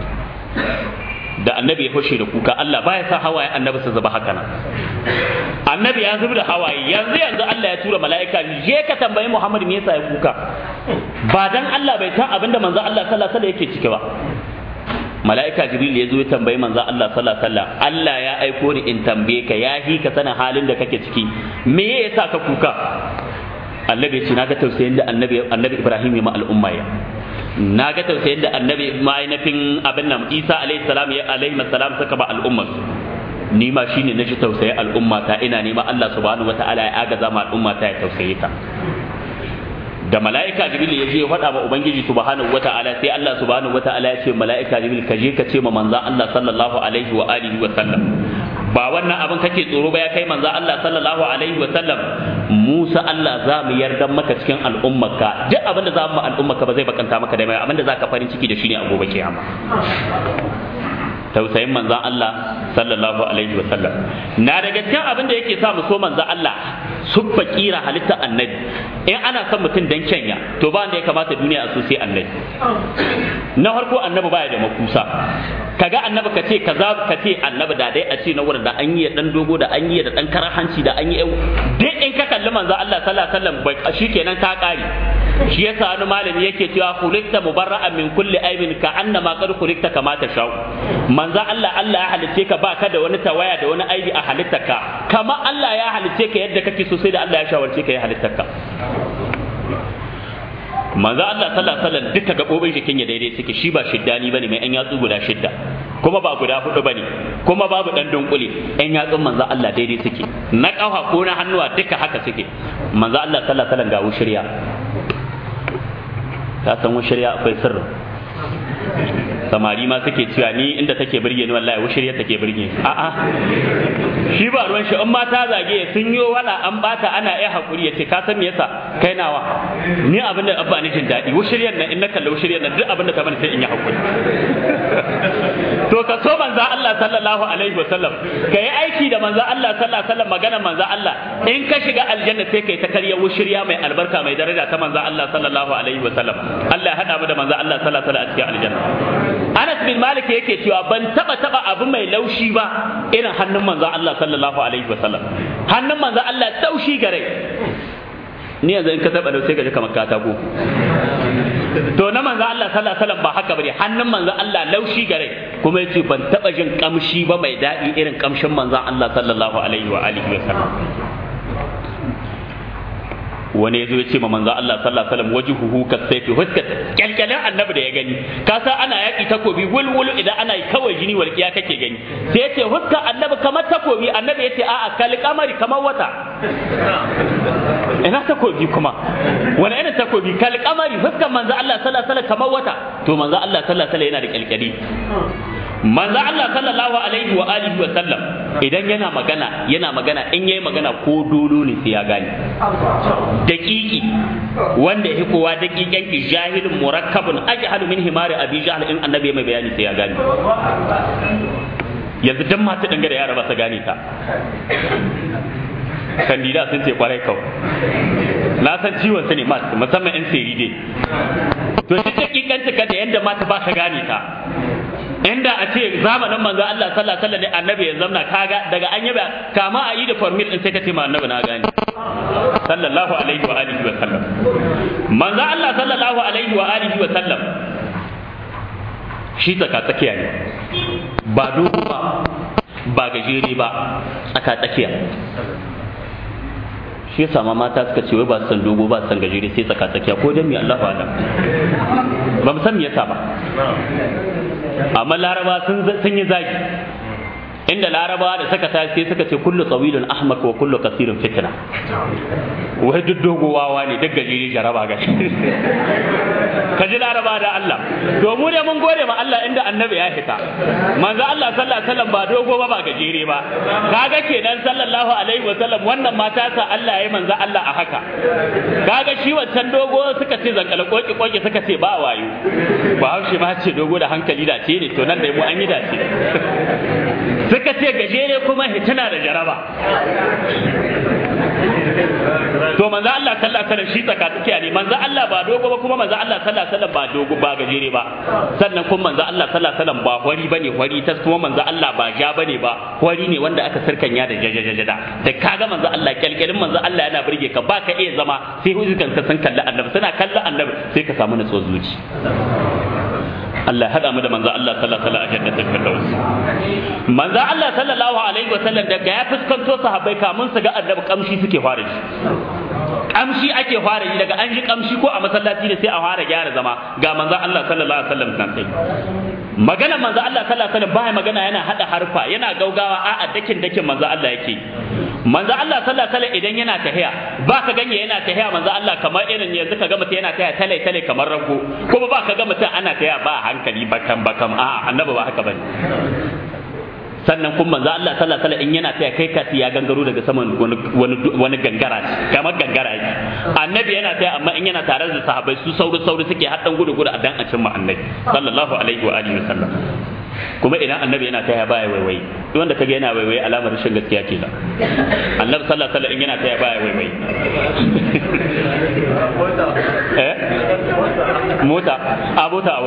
Da annabi ya fashe da kuka, Allah baya sa hawaye annabi su zuba haka nan. Annabi ya zuba da hawaye, yanzu Allah ya tura mala'ika, je ka tambayi Muhammad me yasa ya kuka, ba dan Allah bai san abinda manzo Allah sallallahu alaihi wasallam yake cike ba. Mala'ika Jibril ya zo ya tambayi manzo Allah sallallahu alaihi wasallam, Allah ya aiko ni in tambaye ka, ya hi ka sanin halin da kake ciki, me yasa ka kuka? Annabi ya ce naga tausayin da annabi Ibrahim ya ma al'umma ya, na ga tausayin da annabi ma'ainafin abin nan Isa alaihi salam suka ba al'ummar, ni ma shine na ji tausayin al'umma ta, ina nema Allah subhanahu wataala ya agaza ma al'umma ta ya tausaye ta. Da mala'ika Jibril ya je ya faɗa wa ubangiji subhanahu wataala, sai Allah subhanahu wataala ya ce mala'ika Jibril ka je ka ce ma manzo Allah sallallahu alaihi wa alihi wa sallam, ba wannan abin kake tsoro ba ya kai manzo Allah sallallahu alaihi wa sallam, Musa Allah za mu yarda maka cikin al'ummarka, duk abin da za mu al'ummarka ba zai bakanta maka da mai, abin da zaka farin ciki da shi ne a gobe kiyama. Tausayin manzon Allah sallallahu alaihi wa sallam na daga cikin abin da yake sa mu so manzon Allah, suffa kira halitta annabi. In ana son mutum dan kenya, to ba wanda ya kamata duniya a so sai annabi. Na farko annabi baya da makusa, kaga annabi ka ce kaza, ka ce annabi da dai a ce na wurin da an yi dan dogo, da an yi da dan karar hanci, da an yi dai in ka kalli manzo Allah sallallahu alaihi wasallam bai shikenan ta kare. Shi yasa wani malami yake cewa khuliqta mubarra'an min kulli aibin ka annama qad khuliqta kama tashau. Manzo Allah ya halice ka ba ka da wani tawaya da wani aibi a halittarka, kama Allah ya halice ka yadda kake so, sai da Allah ya shawarce ka ya halittarka. Manzo Allah sallallahu alaihi wasallam duka gabobin jikin ya daidai suke, shi ba shiddani bane mai an yatsu guda shidda, kuma ba guda hudu bane, kuma babu dan dunkule. An yatsun manzo Allah daidai suke, na kafa ko na hannuwa duka haka suke. Manzo Allah sallallahu alaihi wasallam ga wushiriya, ka san wushiriya akwai sirri. Samari ma suke cewa ni inda take burge ni wallahi wushiriya take burge. A'a, shi ba ruwan shi, in ma ta zage sun yo wala an bata ana iya hakuri, yace ka san me yasa kai nawa, ni abin da abba ni jin daɗi wushiriyar nan, in na kalla wushiriyar nan duk abin da ka bani sai in yi hakuri. To ka so manzo Allah sallallahu alaihi wasallam, ka yi aiki da manzo Allah sallallahu alaihi wasallam, magana manzo Allah, in ka shiga aljanna sai kai ta karya wushiriya mai albarka mai daraja ta manzo Allah sallallahu alaihi wasallam. Allah ya hada mu da manzo Allah sallallahu alaihi wasallam a cikin aljanna. Anas bin Malik yake cewa ban taba abu mai laushi ba irin hannun manzo Allah sallallahu alaihi wasallam. Hannun manzo Allah taushi gare. ni yanzu in ka taba sai ka ji kamar katako to na manzo Allah sallallahu alaihi wasallam ba haka bane hannun manzo Allah laushi gare kuma yace ban taba jin kamshi ba mai dadi irin kamshin manzo Allah sallallahu alaihi wa alihi wasallam wani yazo ya ce ma manzo Allah sallallahu alaihi wasallam wajhuhu kasayfi huskat kyalkyalan annabi da ya gani ka san ana yaki takobi wulwul idan ana yi kawai jini walkiya kake gani sai ya ce huska annabi kamar takobi annabi ya ce a'a kal kamari kamar wata ina takobi kuma wani irin takobi kal kamari huskan manzo Allah sallallahu alaihi wasallam kamar wata to manzo Allah sallallahu alaihi wasallam yana da kyalkyali manzo Allah sallallahu alaihi wa alihi wa sallam idan yana magana in yayi magana ko dolo ne sai ya gane daƙiƙi wanda yake kowa daƙiƙan ki jahilun murakkabun ajhalu min himari abi jahl in annabi mai bayani sai ya gane yanzu dan mata danga da yara ba su gane ta kandida sun ce kwarai kawai na san ciwon su ne musamman in seri dai to shi daƙiƙan ka da yanda mata ba su gane ta inda a ce zamanin manzo Allah sallallahu alaihi wasallam annabi ya zamna kaga daga an yaba kama a yi da formula din sai ka ce ma annabi na gani sallallahu alaihi wa alihi wa sallam manzo Allah sallallahu alaihi wa alihi wa sallam shi tsaka tsakiya ne ba dogo ba gajere ba tsaka tsakiya shi yasa ma mata suka ce wai ba san dogo ba san gajere sai tsaka tsakiya ko dan me Allahu alam ba mu san me yasa ba amma laraba sun yi zagi inda laraba da suka tashi suka ce kullu tsawilun ahmak wa kullu qasirun fitna wai duk dogowawa ne duk gajeri jaraba ga ka ji laraba da Allah to mu ne mun gode ma Allah inda annabi ya hita manzo Allah sallallahu alaihi wasallam ba dogo ba gajere ba kaga kenan sallallahu alaihi wasallam wannan mata sa Allah yayi manzo Allah a haka kaga shi wancan dogo suka ce zankala koki koki suka ce ba wayo ba haushi ma ce dogo da hankali da ce ne to nan da mu an yi dace suka ce gajere kuma hitina da jaraba to manzo Allah sallallahu alaihi wasallam shi tsaka tsakiya ne manzo Allah ba dogo ba kuma manzo Allah sallallahu alaihi wasallam ba dogo ba gajere ba sannan kuma manzo Allah sallallahu alaihi wasallam ba hori bane hori ta kuma manzo Allah ba ja bane ba hori ne wanda aka sirkanya da jajajada da kaga manzo Allah kyalkyalin manzo Allah yana burge ka ba ka iya zama sai huzukan ka san kalli annabi suna kalli annabi sai ka samu nutsuwar zuci Allah ya hada mu da manzo Allah sallallahu alaihi wasallam a jannatul firdaus manzo Allah sallallahu alaihi wasallam daga ya fuskanto sahabbai kamun su ga annabi kamshi suke fara ji kamshi ake fara yi daga an ji kamshi ko a masallaci ne sai a fara gyara zama ga manzo Allah sallallahu alaihi wasallam nan sai magana manzo Allah sallallahu alaihi wasallam baya magana yana hada harfa yana gaugawa a dakin manzo Allah yake manzo Allah sallallahu alaihi wasallam idan yana tahiya ba ka ganye yana tahiya manzo Allah kamar irin yanzu ka ga mutum yana tahiya tale kamar rago kuma ba ka ga mutum ana tahiya ba hankali bakam a annabi ba haka bane sannan kuma manzo Allah sallallahu alaihi wasallam in yana tahiya kai kasi ya gangaro daga saman wani gangara kamar gangara yake annabi yana tahiya amma in yana tare da sahabbai su sauri suke haddan gudu a dan a cimma annabi sallallahu alaihi wa alihi wasallam kuma idan annabi yana taya baya waiwai duk wanda kaga yana waiwai alamar rashin gaskiya ce da annabi sallallahu alaihi wasallam yana taya baya waiwai mota a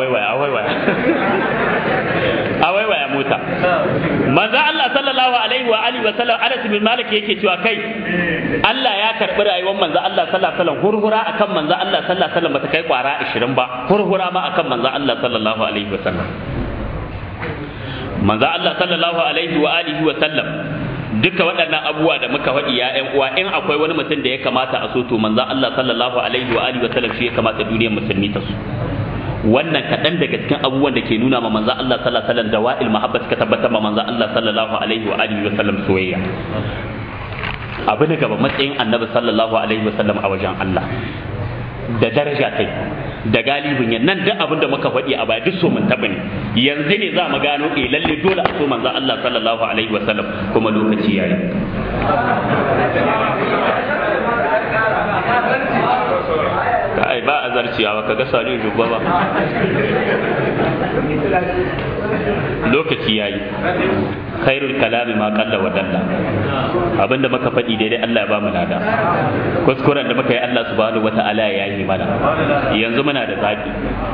waiwaya mota manzo Allah sallallahu alaihi wa alihi wasallam Anas bin Malik yake cewa kai Allah ya karbi rayuwar manzo Allah sallallahu alaihi wasallam hurhura akan manzo Allah sallallahu alaihi wasallam bata kai kwara 20 ba hurhura ma akan manzo Allah sallallahu alaihi wasallam manzo Allah sallallahu alaihi wa alihi wa sallam duka waɗannan abubuwa da muka faɗi ya ƴan uwa in akwai wani mutum da ya kamata a so to manzo Allah sallallahu alaihi wa alihi wa sallam shi ya kamata duniyar musulmi ta so wannan kaɗan daga cikin abubuwan da ke nuna ma manzo Allah sallallahu alaihi wa sallam dawa'il mahabbat ka tabbatar ma manzo Allah sallallahu alaihi wa alihi wa sallam soyayya abu ne gaba matsayin annabi sallallahu alaihi wa sallam a wajen Allah da daraja kai da galibin yan nan duk abin da muka faɗi a baya duk so mun taɓa ne yanzu ne za mu gano lalle dole a so manzon Allah sallallahu alaihi wa sallam kuma lokaci yayi kai ba azarciya ba kaga salihu jubba ba lokaci yayi khairul kalami ma qalla wa dalla abinda muka faɗi daidai Allah ya ba mu lada kuskuren da muka yi Allah subhanahu wataala ya yi mana yanzu muna da zaɓi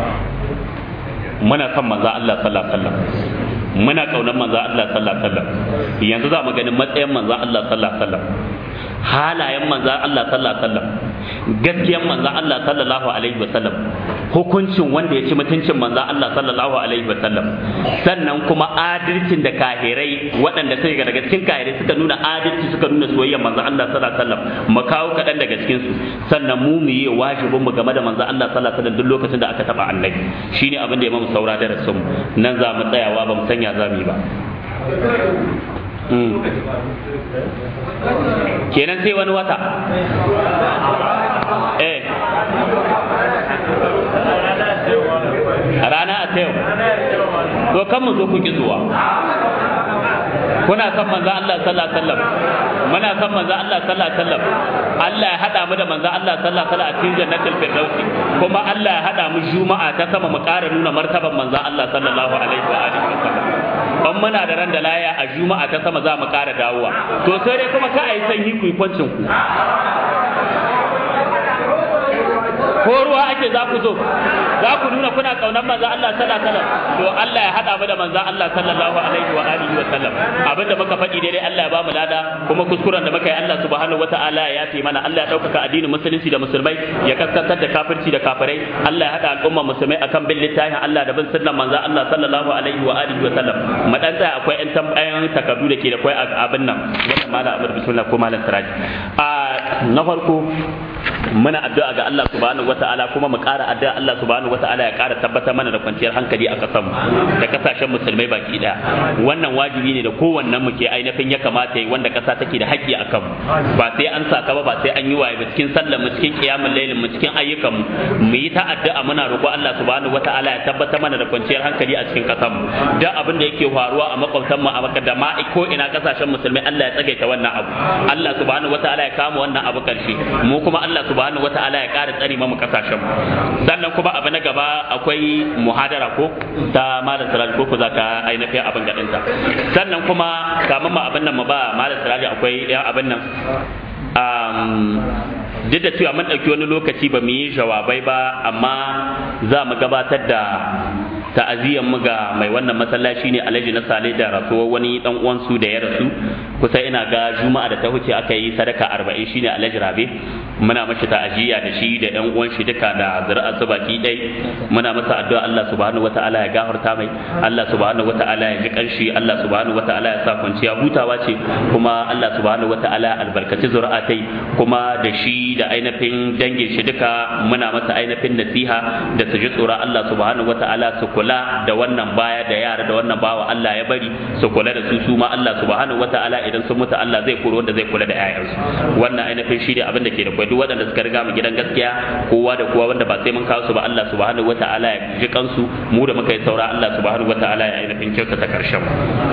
muna son manzo Allah sallallahu alaihi wasallam muna kaunar manzo Allah sallallahu alaihi wasallam yanzu za mu ganin matsayin manzo Allah sallallahu alaihi wasallam halayen manzo Allah sallallahu alaihi wasallam gaskiyar manzon Allah sallallahu alaihi wasallam, hukuncin wanda ya ci mutuncin manzon Allah sallallahu alaihi wasallam, sannan kuma adalcin da kahirai waɗanda suka daga cikin kahirai suka nuna adalci suka nuna soyayyar manzon Allah sallallahu alaihi wasallam mu kawo kaɗan daga cikin su, sannan mu yi wajibin mu game da manzon Allah sallallahu alaihi wasallam duk lokacin da aka taba annabi. Shine abin da ya mu saura da rasul nan za mu tsayawa ba mu sanya za mu yi ba. Kenan sai wani wata rana a tayo to kan mu zo ku ki zuwa. Kuna son manzo Allah sallallahu alaihi wasallam, muna son manzo Allah sallallahu alaihi wasallam. Allah ya hada mu da manzo Allah sallallahu alaihi wasallam a cikin jannatul firdausi, kuma Allah ya hada mu juma'a ta sama mu ƙara nuna martaban manzo Allah sallallahu alaihi wa alihi wasallam. Ban muna da ran da laya a juma'a ta sama za mu ƙara dawowa, to sai dai kuma ka ayi sanyi ku yi kwancin ku. Ko ruwa ake za ku zo, za ku nuna kuna kaunar manzo Allah sallallahu alaihi wasallam, to Allah ya hada mu da manzo Allah sallallahu alaihi wa alihi wa sallam. Abinda muka faɗi daidai Allah ya ba mu lada, kuma kuskuren da muka yi Allah subhanahu wataala ya yafe mana. Allah ya ɗaukaka addinin musulunci da musulmai, ya kaskantar da kafirci da kafirai. Allah ya hada al'umma musulmai akan bin littafin Allah da bin sunnan manzo Allah sallallahu alaihi wa alihi wa sallam. Mu dan tsaya akwai ƴan tambayan takardu da ke da kai abin nan, wannan malam Ahmad bismillah ko malam Siraji. Na farko muna addu'a ga Allah subhanahu wata'ala, kuma mu ƙara addu'a Allah subhanahu wata'ala ya ƙara tabbatar mana da kwanciyar hankali a ƙasar mu da ƙasashen musulmai baki ɗaya. Wannan wajibi ne da kowannen mu ke ainihin ya kamata yi, wanda ƙasa take da haƙƙi a kanmu. Ba sai an saka ba sai an yi waye ba, cikin sallar mu, cikin qiyamul lailin mu, cikin ayyukan mu, mu yi ta addu'a muna roƙo Allah subhanahu wata'ala ya tabbatar mana da kwanciyar hankali a cikin ƙasar mu. Duk abin da yake faruwa a makwabtan mu a Makka da ma ko ina ƙasashen musulmai, Allah ya tsagaita wannan abu. Allah subhanahu wata'ala ya kama wannan abu ƙarshe. Mu kuma Allah subhanahu wata'ala ya ƙara tsari mu kasashen mu. Sannan kuma abu na gaba akwai muhadara ko ta malam Siraj ko za ka ainihin abin gadin ta. Sannan kuma kamar ma abin nan mu ba malam Siraj akwai ya abin nan duk da cewa mun ɗauki wani lokaci ba mu yi jawabai ba, amma za mu gabatar da ta'aziyyar mu ga mai wannan masallaci ne Alhaji na Sale da rasuwar wani dan uwan su da ya rasu kusa, ina ga juma'a da ta huce aka yi sadaka 40 shine Alhaji Rabe. Muna mashi ta'aziyya da shi da ɗan uwan shi duka da zuri'ar su baki dai. Muna masa addu'a Allah subhanahu wataala ya gafarta mai, Allah subhanahu wataala ya ji kanshi, Allah subhanahu wataala ya sa kwanciya hutawa ce, kuma Allah subhanahu wataala ya albarkaci zuri'atai, kuma da shi da ainihin dangin shi duka muna masa ainihin nasiha da su ji tsoron Allah subhanahu wataala, su kula da wannan baya da yara da wannan bawa Allah ya bari, su kula da su ma Allah subhanahu wataala idan sun mutu Allah zai koro wanda zai kula da 'ya'yansu. Wannan ainihin shi ne abin da ke da kwai, duk waɗanda suka riga mu gidan gaskiya, kowa da kowa wanda ba sai mun kawo su ba, Allah subhanahu wataala ya ji kansu, mu da muka yi saura Allah subhanahu wataala ya ainihin kyautata karshen.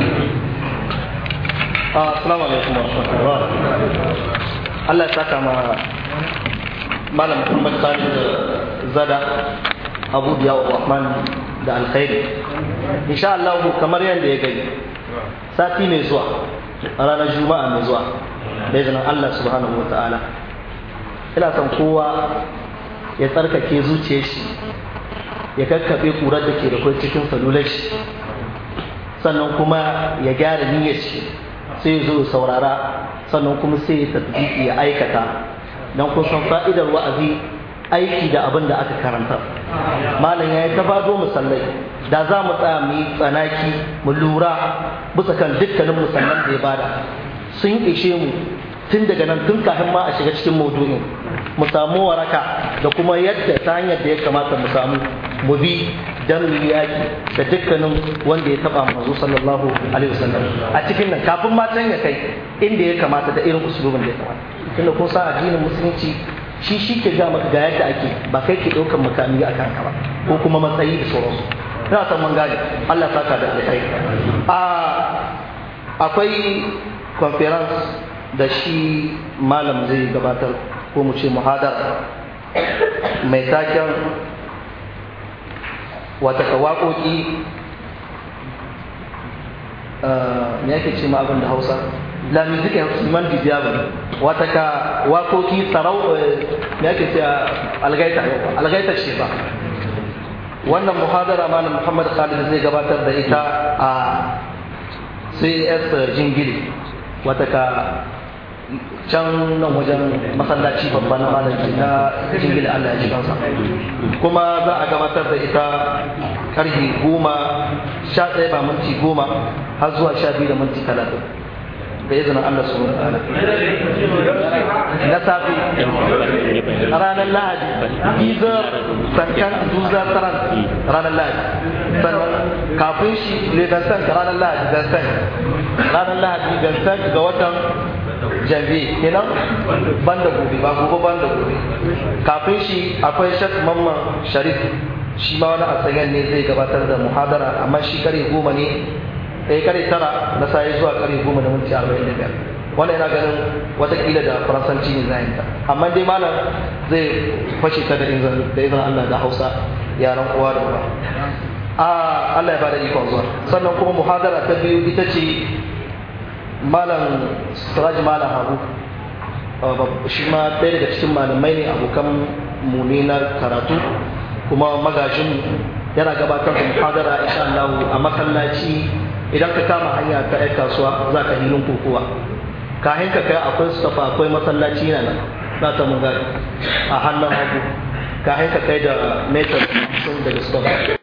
Assalamu alaikum wa rahmatullah. Allah ya saka ma malam Muhammad Sani da Zada Abu Diyawa Rahman da alkhairi. Insha Allah kamar yadda ya gani sati mai zuwa, a ranar juma'a mai zuwa da izinin Allah subhanahu wataala, ina son kowa ya tsarkake zuciyar shi, ya kakkaɓe ƙurar da ke da kai cikin salular shi, sannan kuma ya gyara niyyar shi, sai ya zo saurara, sannan kuma sai ya tasbiki ya aikata, don kun san fa'idar wa'azi aiki da abin da aka karanta. Malam ya yi ta bado musallai, da za mu tsaya mu yi tsanaki mu lura bisa kan dukkanin musallan da ya bada, sun ishe mu tun daga nan, tun kafin ma a shiga cikin maudu'in, mu samu waraka da kuma yadda ta hanyar da ya kamata mu samu mu bi dan mu yaki da dukkanin wanda ya taba manzo sallallahu alaihi wasallam a cikin nan, kafin ma can ya kai inda ya kamata da irin usulubin da ya kamata. Tunda kun san addinin musulunci shi ke ga maka ga yadda ake, ba kai ke ɗaukar makami a kanka ba ko kuma matsayi da sauransu. Ina san mun gane, Allah saka da alkhairi. Akwai conference da shi malam zai gabatar, ko mu ce muhadara mai taken wata waƙoƙi, me yake ce ma abin da Hausa, la musique instrument du diable, wata ka waƙoƙi sarau, me yake ce algaita ce ba. Wannan muhadara malam Muhammad Khalid zai gabatar da ita a CS Jingili, wata ka can nan wajen masallaci babba na malamci na jingila Allah ya ji kansa kuma za a gabatar da ita karfe 11 ba minti 10 har zuwa 12 da minti 30 da izinin Allah subhanahu wa ta'ala na safi ranar lahadi izar sankan duzar taran ranar lahadi sannan kafin shi legansan ranar lahadi gansan ga watan jabi kenan banda gobe kafin shi akwai shak mamman sharif shi ma wani asagan ne zai gabatar da muhadara amma shi kare 10 ne kare 9 na sai zuwa kare 10 da minti 45 wannan yana ganin watakila da faransanci ne zai ta amma dai malam zai fashe ta da izinin Allah da Hausa yaran uwa da uwa Allah ya bada ikon zuwa sannan kuma muhadara ta biyu ita ce malam Siraj Malam Habu shi ma ɗaya daga cikin malamai ne abokan mu ne na karatu kuma magajin yana gabatar da muhadara insha Allah a masallaci idan ka kama hanya ta ai kasuwa za ka hilin kokowa kahin ka kai akwai sufa akwai masallaci na nan za ta mun gari a hannun hagu kahin ka kai da metar sun daga sufa